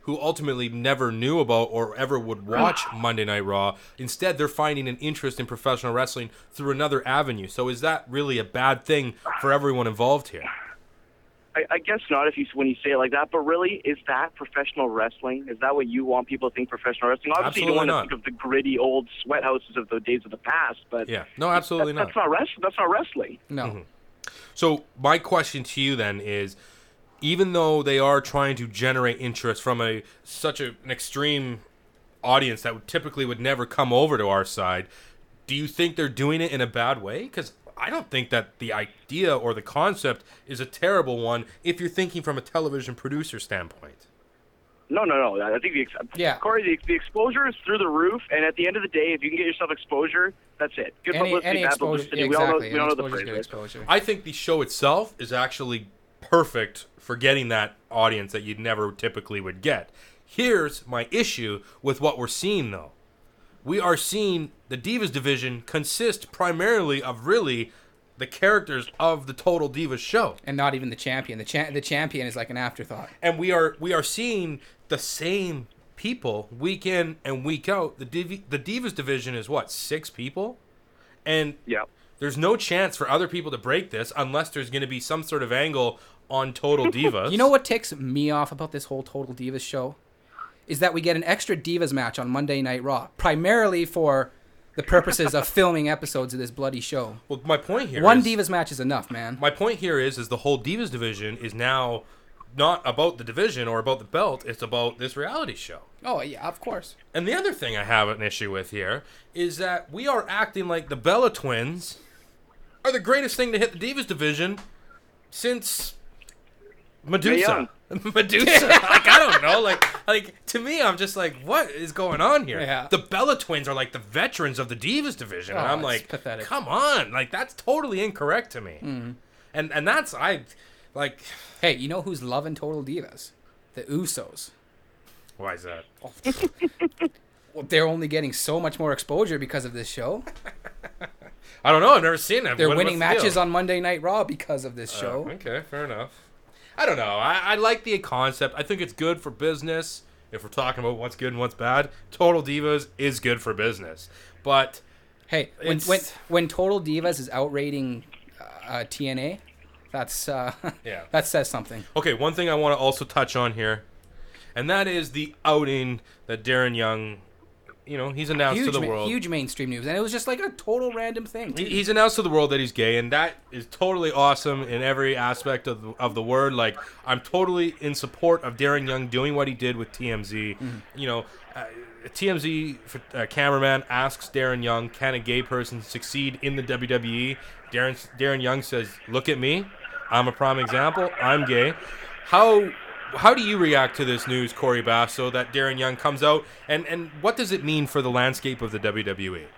who ultimately never knew about or ever would watch Monday Night Raw. Instead, they're finding an interest in professional wrestling through another avenue. So is that really a bad thing for everyone involved here? I, I guess not if you when you say it like that, but really, is that professional wrestling? Is that what you want people to think professional wrestling? Obviously, Absolutely you don't not. want to think of the gritty old sweat houses of the days of the past, but yeah, no, absolutely that, not. That's not wrestling. That's not wrestling. No. Mm-hmm. So my question to you then is, even though they are trying to generate interest from a such a, an extreme audience that would typically would never come over to our side, do you think they're doing it in a bad way? Because I don't think that the idea or the concept is a terrible one if you're thinking from a television producer standpoint. No, no, no. I think the ex- yeah. Corey, the, the exposure is through the roof, and at the end of the day, if you can get yourself exposure, that's it. Good Any- publicity, any bad exposure- publicity. exactly. We all know, we Any all know the exposure's phrase. good right? exposure. I think the show itself is actually perfect for getting that audience that you'd never typically would get. Here's my issue with what we're seeing, though. We are seeing the Divas division consist primarily of really the characters of the Total Divas show, and not even the champion. The cha- the champion is like an afterthought. And we are we are seeing the same people week in and week out. The Div- the Divas division is what, six people, and yeah, there's no chance for other people to break this unless there's going to be some sort of angle on Total Divas. You know what ticks me off about this whole Total Divas show is that we get an extra Divas match on Monday Night Raw, primarily for the purposes of filming episodes of this bloody show. Well, my point here One is, Divas match is enough, man. My point here is, is the whole Divas division is now not about the division or about the belt. It's about this reality show. Oh, yeah, of course. And the other thing I have an issue with here is that we are acting like the Bella Twins are the greatest thing to hit the Divas division since Medusa. Medusa. Like, I don't know. Like, like to me, I'm just like, what is going on here? Yeah. The Bella Twins are like the veterans of the Divas division. and Oh, I'm it's like, pathetic. come on. Like, that's totally incorrect to me. Mhm. And and that's, I, like... Hey, you know who's loving Total Divas? The Usos. Why is that? Well, they're only getting so much more exposure because of this show. I don't know. I've never seen it. They're What- winning what's the matches deal? on Monday Night Raw because of this Uh, show. okay, fair enough. I don't know. I, I like the concept. I think it's good for business. If we're talking about what's good and what's bad, Total Divas is good for business. But Hey, when it's- when, when Total Divas is outrating uh, T N A, that's uh, Yeah. that says something. Okay, one thing I want to also touch on here, and that is the outing that Darren Young, you know, he's announced Huge, to the ma- world. huge mainstream news, and it was just like a total random thing. He- He's announced to the world that he's gay, and that is totally awesome in every aspect of the, of the word. Like, I'm totally in support of Darren Young doing what he did with T M Z. Mhm. You know, uh, T M Z uh, cameraman asks Darren Young, can a gay person succeed in the W W E? Darren, Darren Young says, look at me. I'm a prime example. I'm gay. How... How do you react to this news, Corey Basso, that Darren Young comes out, and, and what does it mean for the landscape of the W W E?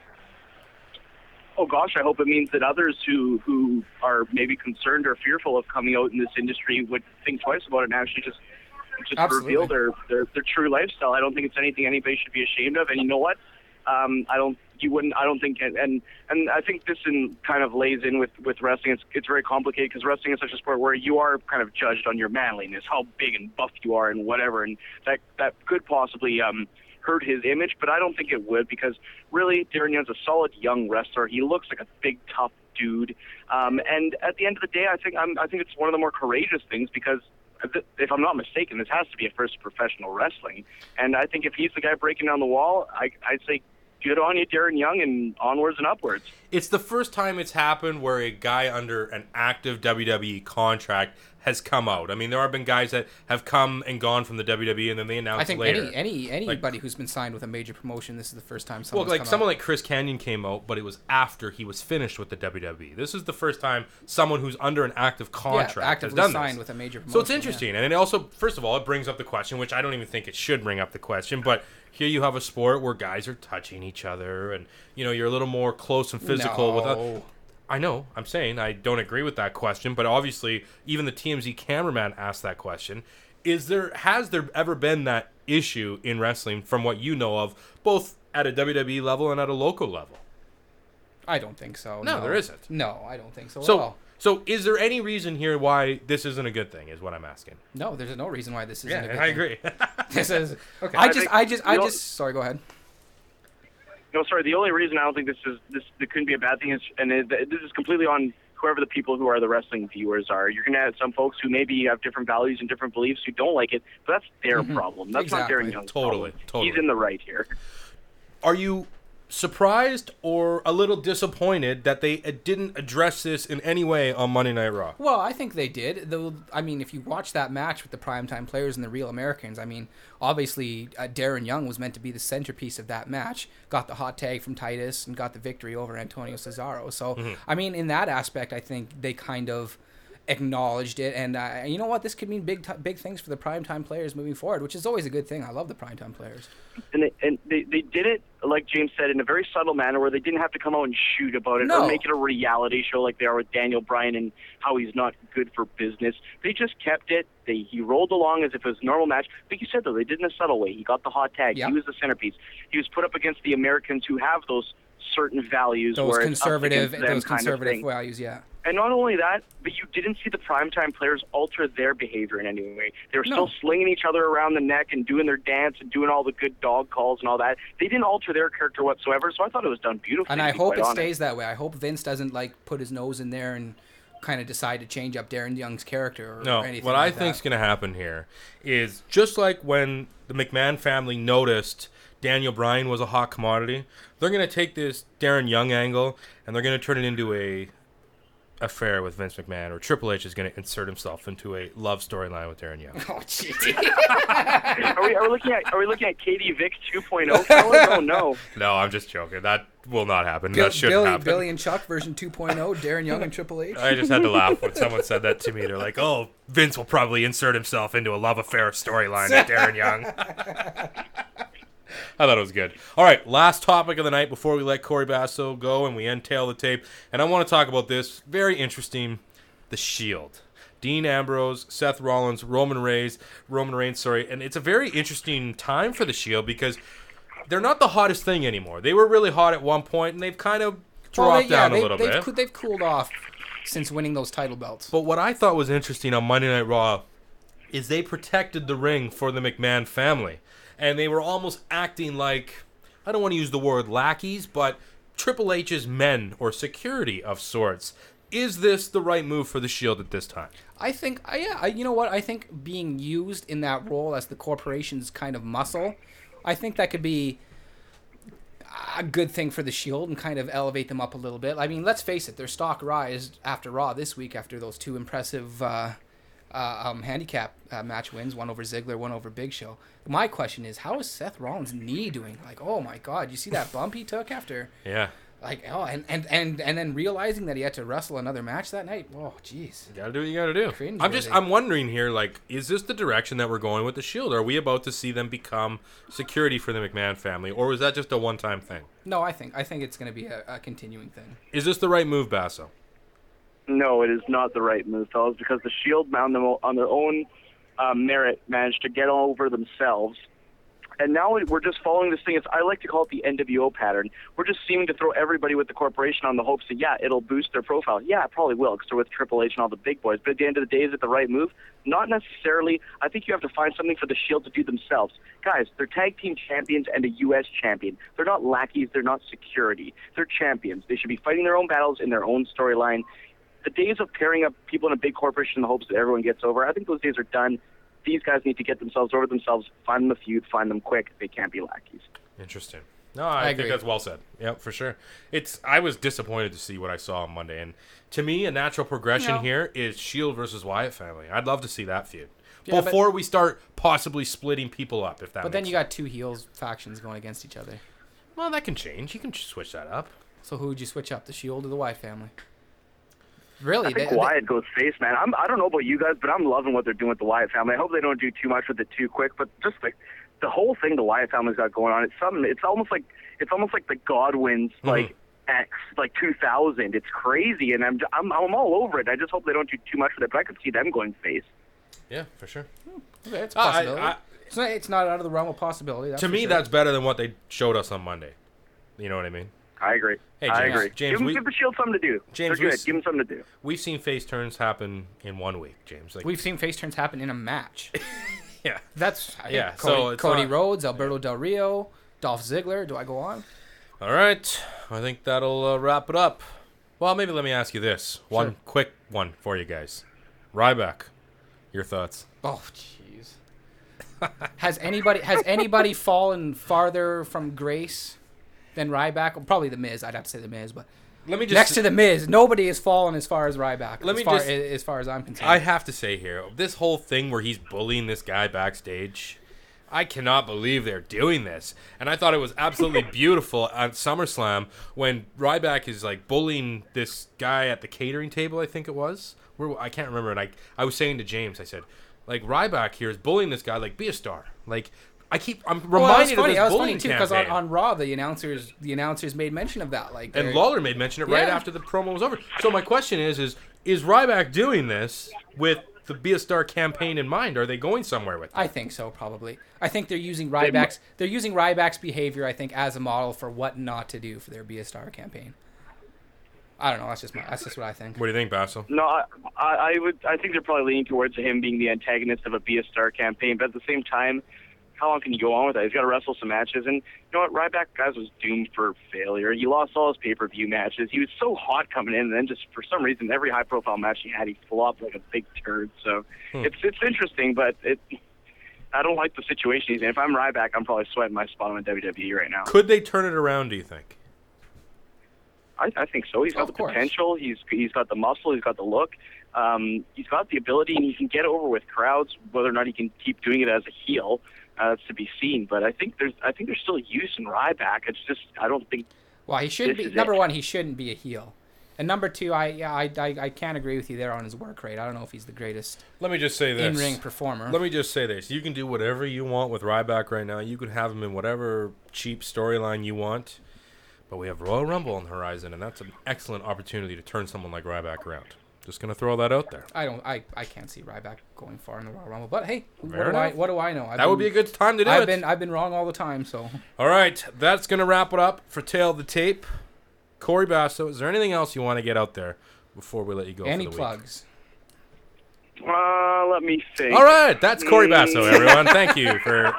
Oh gosh, I hope it means that others who who are maybe concerned or fearful of coming out in this industry would think twice about it and actually just just Absolutely. reveal their, their their true lifestyle. I don't think it's anything anybody should be ashamed of. And you know what? Um, I don't. You wouldn't. I don't think. And and, and I think this in kind of lays in with, with wrestling. It's it's very complicated because wrestling is such a sport where you are kind of judged on your manliness, how big and buff you are, and whatever. And that that could possibly um, hurt his image, but I don't think it would because really, Darren Young's a solid young wrestler. He looks like a big tough dude. Um, and at the end of the day, I think I'm, I think it's one of the more courageous things because. If I'm not mistaken, this has to be a first professional wrestling. And I think if he's the guy breaking down the wall, I, I'd say good on you, Darren Young, and onwards and upwards. It's the first time it's happened where a guy under an active W W E contract has come out. I mean, there have been guys that have come and gone from the W W E and then they announce I think later. any any anybody Like, who's been signed with a major promotion, this is the first time well, someone's like come someone out. like Chris Kanyon came out, but it was after he was finished with the W W E. This is the first time someone who's under an active contract has actively done signed this. with a major So it's promotion, interesting, and it also, first of all, it brings up the question, which I don't even think it should bring up the question, but here you have a sport where guys are touching each other, and you know you're a little more close and physical with. No. I know. I'm saying I don't agree with that question, but obviously even the T M Z cameraman asked that question. Is there has there ever been that issue in wrestling from what you know of, both at a W W E level and at a local level? I don't think so. No, No, there isn't. No, I don't think so. So at all. So is there any reason here why this isn't a good thing, is what I'm asking? No, there's no reason why this isn't yeah, a good I thing. agree. This is, okay. I I just, think- I just, I you know- just, sorry, go ahead. No, sorry. The only reason I don't think this is this, this couldn't be a bad thing is, and it, this is completely on whoever the people who are the wrestling viewers are. You're going to have some folks who maybe have different values and different beliefs who don't like it, but that's their Mhm. problem. That's Exactly. not Darren Young's Totally, problem. totally. He's in the right here. Are you surprised or a little disappointed that they uh, didn't address this in any way on Monday Night Raw? Well, I think they did. Though, I mean, if you watch that match with the primetime players and the Real Americans, I mean, obviously uh, Darren Young was meant to be the centerpiece of that match. Got the hot tag from Titus and got the victory over Antonio Cesaro. So, Mhm. I mean, in that aspect, I think they kind of acknowledged it. And uh, you know what? This could mean big, t- big things for the primetime players moving forward, which is always a good thing. I love the primetime players. And they, and they, they did it, like James said, in a very subtle manner where they didn't have to come out and shoot about it No. or make it a reality show like they are with Daniel Bryan and how he's not good for business. They just kept it. They, he rolled along as if it was a normal match. Like you said, though, they did it in a subtle way. He got the hot tag. Yep. He was the centerpiece. He was put up against the Americans who have those certain values. Those where it's us conservative, against them those kind of conservative thing. values, yeah. And not only that, but you didn't see the primetime players alter their behavior in any way. They were No. still slinging each other around the neck and doing their dance and doing all the good dog calls and all that. They didn't alter their character whatsoever, so I thought it was done beautifully. And to I be hope quite it honest. stays that way. I hope Vince doesn't like put his nose in there and kind of decide to change up Darren Young's character or, No, or anything what like I think's that. going to happen here is just like when the McMahon family noticed Daniel Bryan was a hot commodity, they're going to take this Darren Young angle and they're going to turn it into a affair with Vince McMahon, or Triple H is going to insert himself into a love storyline with Darren Young. Oh, jeez. are we are we looking at are we looking at Katie Vick two point oh? fellas? Oh no. No, I'm just joking. That will not happen. Bill, that shouldn't Billy, happen. Billy and Chuck version two point oh, Darren Young and Triple H. I just had to laugh when someone said that to me. They're like, oh, Vince will probably insert himself into a love affair storyline with Darren Young. I thought it was good. All right, last topic of the night before we let Corey Basso go and we end Tail the Tape. And I want to talk about this. Very interesting. The Shield. Dean Ambrose, Seth Rollins, Roman Reigns, Roman Reigns, sorry. And it's a very interesting time for the Shield because they're not the hottest thing anymore. They were really hot at one point, and they've kind of dropped Well, they- yeah, down they- a little they've, bit. coo- They've cooled off since winning those title belts. But what I thought was interesting on Monday Night Raw is they protected the ring for the McMahon family. And they were almost acting like, I don't want to use the word lackeys, but Triple H's men or security of sorts. Is this the right move for the Shield at this time? I think, uh, yeah, I, you know what? I think being used in that role as the corporation's kind of muscle, I think that could be a good thing for the Shield and kind of elevate them up a little bit. I mean, let's face it, their stock rise after Raw this week after those two impressive uh, uh, um, handicap uh, match wins, one over Ziggler, one over Big Show. My question is, how is Seth Rollins' knee doing? Like, oh my God, you see that bump he took after? Yeah. Like, oh, and, and, and, and then realizing that he had to wrestle another match that night? Oh, jeez. You gotta do what you gotta do. Cringe I'm just, worthy. I'm wondering here, like, is this the direction that we're going with the Shield? Are we about to see them become security for the McMahon family, or was that just a one-time thing? No, I think I think it's going to be a, a continuing thing. Is this the right move, Basso? No, it is not the right move, fellas, because the Shield, on their, on their own uh, merit, managed to get over themselves. And now we're just following this thing. It's, I like to call it the N W O pattern. We're just seeming to throw everybody with the corporation on the hopes that, yeah, it'll boost their profile. Yeah, it probably will because they're with Triple H and all the big boys. But at the end of the day, is it the right move? Not necessarily. I think you have to find something for the Shield to do themselves. Guys, they're tag team champions and a U S champion. They're not lackeys. They're not security. They're champions. They should be fighting their own battles in their own storyline. The days of pairing up people in a big corporation in the hopes that everyone gets over, I think those days are done. These guys need to get themselves over themselves, find them a feud, find them quick. They can't be lackeys. Interesting. No, I, I think agree. that's well said. Yep, for sure. It's I was disappointed to see what I saw on Monday, and to me, a natural progression No. here is Shield versus Wyatt family. I'd love to see that feud Yeah, but- before we start possibly splitting people up. If that. But then makes you got two heels factions going against each other. Well, that can change. You can switch that up. So who would you switch up, the Shield or the Wyatt family? Really? I think they- Wyatt goes face, man. I'm, I don't know about you guys, but I'm loving what they're doing with the Wyatt family. I hope they don't do too much with it too quick, but just like the whole thing the Wyatt family's got going on, it's something. It's almost like it's almost like the Godwins, Mm-hmm. like X, like two thousand. It's crazy, and I'm, I'm I'm all over it. I just hope they don't do too much with it, but I could see them going face. Yeah, for sure. Okay, it's a Uh, I- possibility. I- it's, not, it's not out of the realm of possibility. That's to for me, sure. that's better than what they showed us on Monday. You know what I mean? I agree. Hey, I James, agree. James, give, him, we- give the Shield something to do. James, They're we good. s- Give them something to do. We've seen face turns happen in one week, James. Like, We've seen face turns happen in a match. yeah. That's I Yeah, think Cody, so it's Cody not- Rhodes, Alberto Del Rio, Dolph Ziggler. Do I go on? All right. I think that'll uh, wrap it up. Well, maybe let me ask you this. One Sure. quick one for you guys. Ryback, your thoughts? Oh, jeez. has anybody has anybody fallen farther from grace than Ryback? Well, probably the Miz. I'd have to say the Miz, but Let me just next to the Miz, nobody has fallen as far as Ryback. Let as me far, just- as far as I'm concerned. I have to say here, this whole thing where he's bullying this guy backstage, I cannot believe they're doing this. And I thought it was absolutely beautiful at SummerSlam when Ryback is like bullying this guy at the catering table, I think it was. Where I can't remember. And I, I was saying to James, I said, like, Ryback here is bullying this guy, like, be a star. Like, I keep, I'm reminded well, that was funny. of this That was bullying funny too because on, campaign. on Raw the announcers the announcers made mention of that. Like, And they're- Lawler made mention it right Yeah. after the promo was over. So my question is, is is Ryback doing this with the Be a Star campaign in mind? Are they going somewhere with it? I think so, probably. I think they're using Ryback's they're using Ryback's behavior, I think, as a model for what not to do for their Be a Star campaign. I don't know. That's just my, that's just what I think. What do you think, Basso? No, I, I I would. I think they're probably leaning towards him being the antagonist of a Be a Star campaign. But at the same time, how long can you go on with that? He's got to wrestle some matches, and you know what? Ryback, guys, was doomed for failure. He lost all his pay-per-view matches. He was so hot coming in, and then just for some reason, every high-profile match he had, he flopped like a big turd. So Hmm. it's it's interesting, but it. I don't like the situation he's in. If I'm Ryback, I'm probably sweating my spot on W W E right now. Could they turn it around, do you think? I, I think so. He's got Of the course. potential. He's he's got the muscle. He's got the look. Um, he's got the ability, and he can get over with crowds. Whether or not he can keep doing it as a heel, uh, it's to be seen. But I think there's I think there's still use in Ryback. It's just I don't think. Well, he shouldn't This be is number it. one. He shouldn't be a heel, and number two, I yeah, I, I I can't agree with you there on his work rate. I don't know if he's the greatest Let me just say this. in-ring performer. Let me just say this. You can do whatever you want with Ryback right now. You can have him in whatever cheap storyline you want. But we have Royal Rumble on the horizon, and that's an excellent opportunity to turn someone like Ryback around. Just going to throw that out there. I don't. I, I can't see Ryback going far in the Royal Rumble. But hey, Fair what do, I, enough. what do I know? I've That would been- be a good time to do I've it. been I've been wrong all the time. So All right, that's going to wrap it up for Tail of the Tape. Corey Basso, is there anything else you want to get out there before we let you go any for the plugs? Uh, let me think. week? All right, that's Corey Basso, Mm. everyone. Thank you for...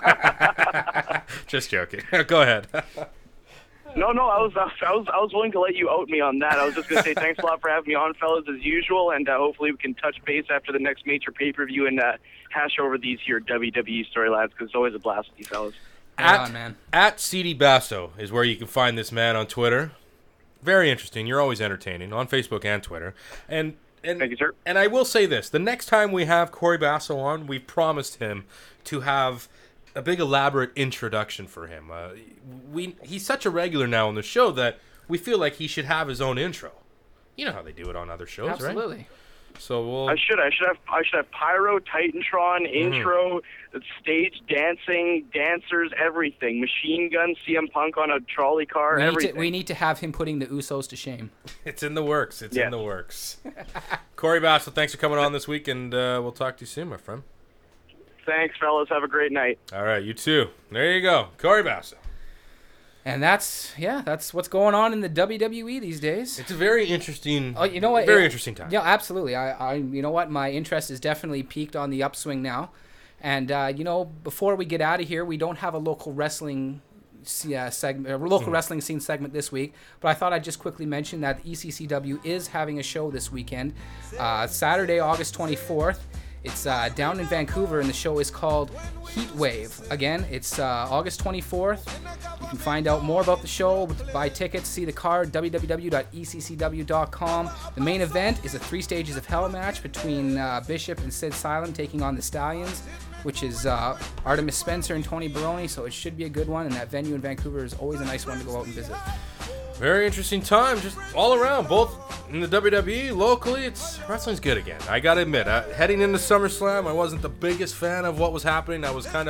No. Just joking. Go ahead. No, no, I was, I was, I was willing to let you out me on that. I was just going to say thanks a lot for having me on, fellas, as usual, and uh, hopefully we can touch base after the next major pay-per-view and uh, hash over these here W W E storylines because it's always a blast with you fellas. Right At, on, man. at C D Basso is where you can find this man on Twitter. Very interesting. You're always entertaining on Facebook and Twitter. And and Thank you, sir. And I will say this: the next time we have Corey Basso on, we've promised him to have a big elaborate introduction for him. Uh, we he's such a regular now on the show that we feel like he should have his own intro. You know how they do it on other shows, right? Absolutely. So we'll. I should, I should have, I should have pyro, Titantron, intro, stage dancing, dancers, everything. Machine gun, C M Punk on a trolley car, We need, to, everything. we need to have him putting the Usos to shame. It's in the works. It's Yeah. in the works. Corey Basso, thanks for coming on this week, and uh, we'll talk to you soon, my friend. Thanks, fellas. Have a great night. All right, you too. There you go, Corey Basso. And that's yeah, that's what's going on in the W W E these days. It's a very interesting. Oh, you know what? Very Yeah, interesting time. Yeah, absolutely. I, I, you know what? My interest is definitely peaked on the upswing now. And uh, you know, before we get out of here, we don't have a local wrestling uh, segment, a local Mm. wrestling scene segment this week. But I thought I'd just quickly mention that E C C W is having a show this weekend, uh, Saturday, August twenty-fourth. It's uh, down in Vancouver, and the show is called Heat Wave. Again, it's uh, August twenty-fourth. You can find out more about the show, buy tickets, see the card, w w w dot e c c w dot com. The main event is a Three Stages of Hell match between uh, Bishop and Sid Silent taking on the Stallions, which is uh, Artemis Spencer and Tony Baroni, so it should be a good one, and that venue in Vancouver is always a nice one to go out and visit. Very interesting time, just all around, both in the W W E, locally. It's wrestling's good again. I gotta admit, uh, heading into SummerSlam, I wasn't the biggest fan of what was happening. I was kind of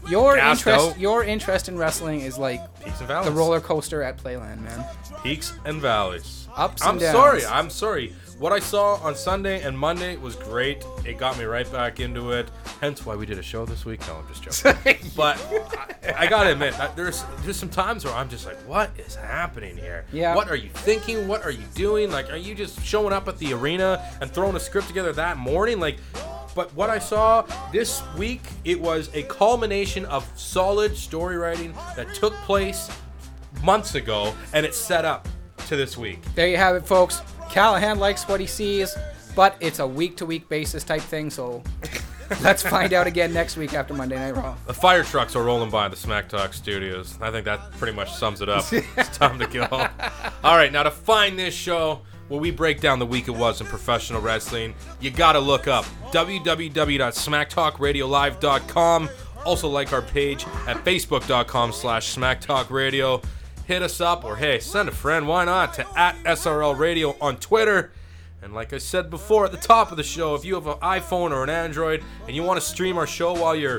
Your gassed interest, out. your interest in wrestling is like Peaks and valleys. the roller coaster at Playland, man. Peaks and valleys. Ups I'm and downs. sorry. I'm sorry. What I saw on Sunday and Monday was great. It got me right back into it. Hence why we did a show this week. No, I'm just joking. But I, I gotta admit, that there's there's some times where I'm just like, what is happening here? Yeah. What are you thinking? What are you doing? Like, are you just showing up at the arena and throwing a script together that morning? Like, but what I saw this week, it was a culmination of solid story writing that took place months ago, and it's set up to this week. There you have it, folks. Callahan likes what he sees, but it's a week-to-week basis type thing, so let's find out again next week after Monday Night Raw. The fire trucks are rolling by the Smack Talk studios. I think that pretty much sums it up. It's time to go. All right, now to find this show where we break down the week it was in professional wrestling, you gotta look up w w w dot smack talk radio live dot com. Also like our page at facebook dot com slash smack talk radio. Hit us up, or hey, send a friend, why not, to at S R L Radio on Twitter. And like I said before at the top of the show, if you have an iPhone or an Android and you want to stream our show while you're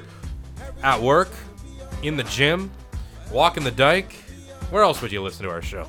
at work, in the gym, walking the dike, where else would you listen to our show?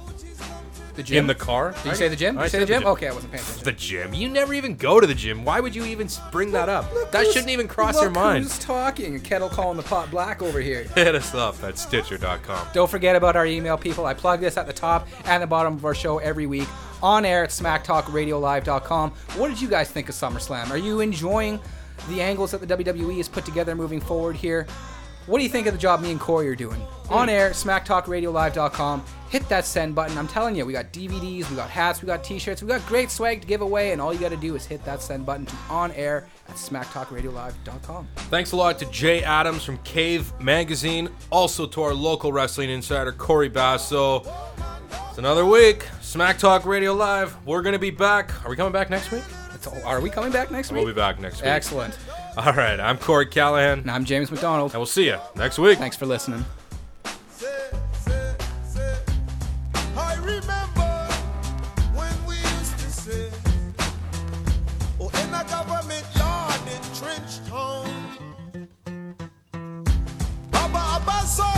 The gym? In the car? Did you say the gym? Did I you say said the gym? Okay, I wasn't paying attention. The gym? You never even go to the gym. Why would you even bring that up? That who's- shouldn't even cross look your mind. Who's talking? A kettle calling the pot black over here. Hit us up at stitcher dot com. Don't forget about our email, people. I plug this at the top and the bottom of our show every week. On air at smack talk radio live dot com. What did you guys think of SummerSlam? Are you enjoying the angles that the W W E has put together moving forward here? What do you think of the job me and Corey are doing? On air, smack talk radio live dot com. Hit that send button. I'm telling you, we got D V Ds, we got hats, we got t-shirts, we got great swag to give away, and all you got to do is hit that send button to on air at smack talk radio live dot com. Thanks a lot to Jay Adams from Cave Magazine. Also to our local wrestling insider, Corey Basso. It's another week. Smack Talk Radio Live. We're going to be back. Are we coming back next week? It's, are we coming back next week? We'll be back next week. Excellent. All right. I'm Corey Callahan. And I'm James McDonald. And we'll see you next week. Thanks for listening. I remember when we used to sit, oh, in a government yard in Trench Town. Abba, Abba, so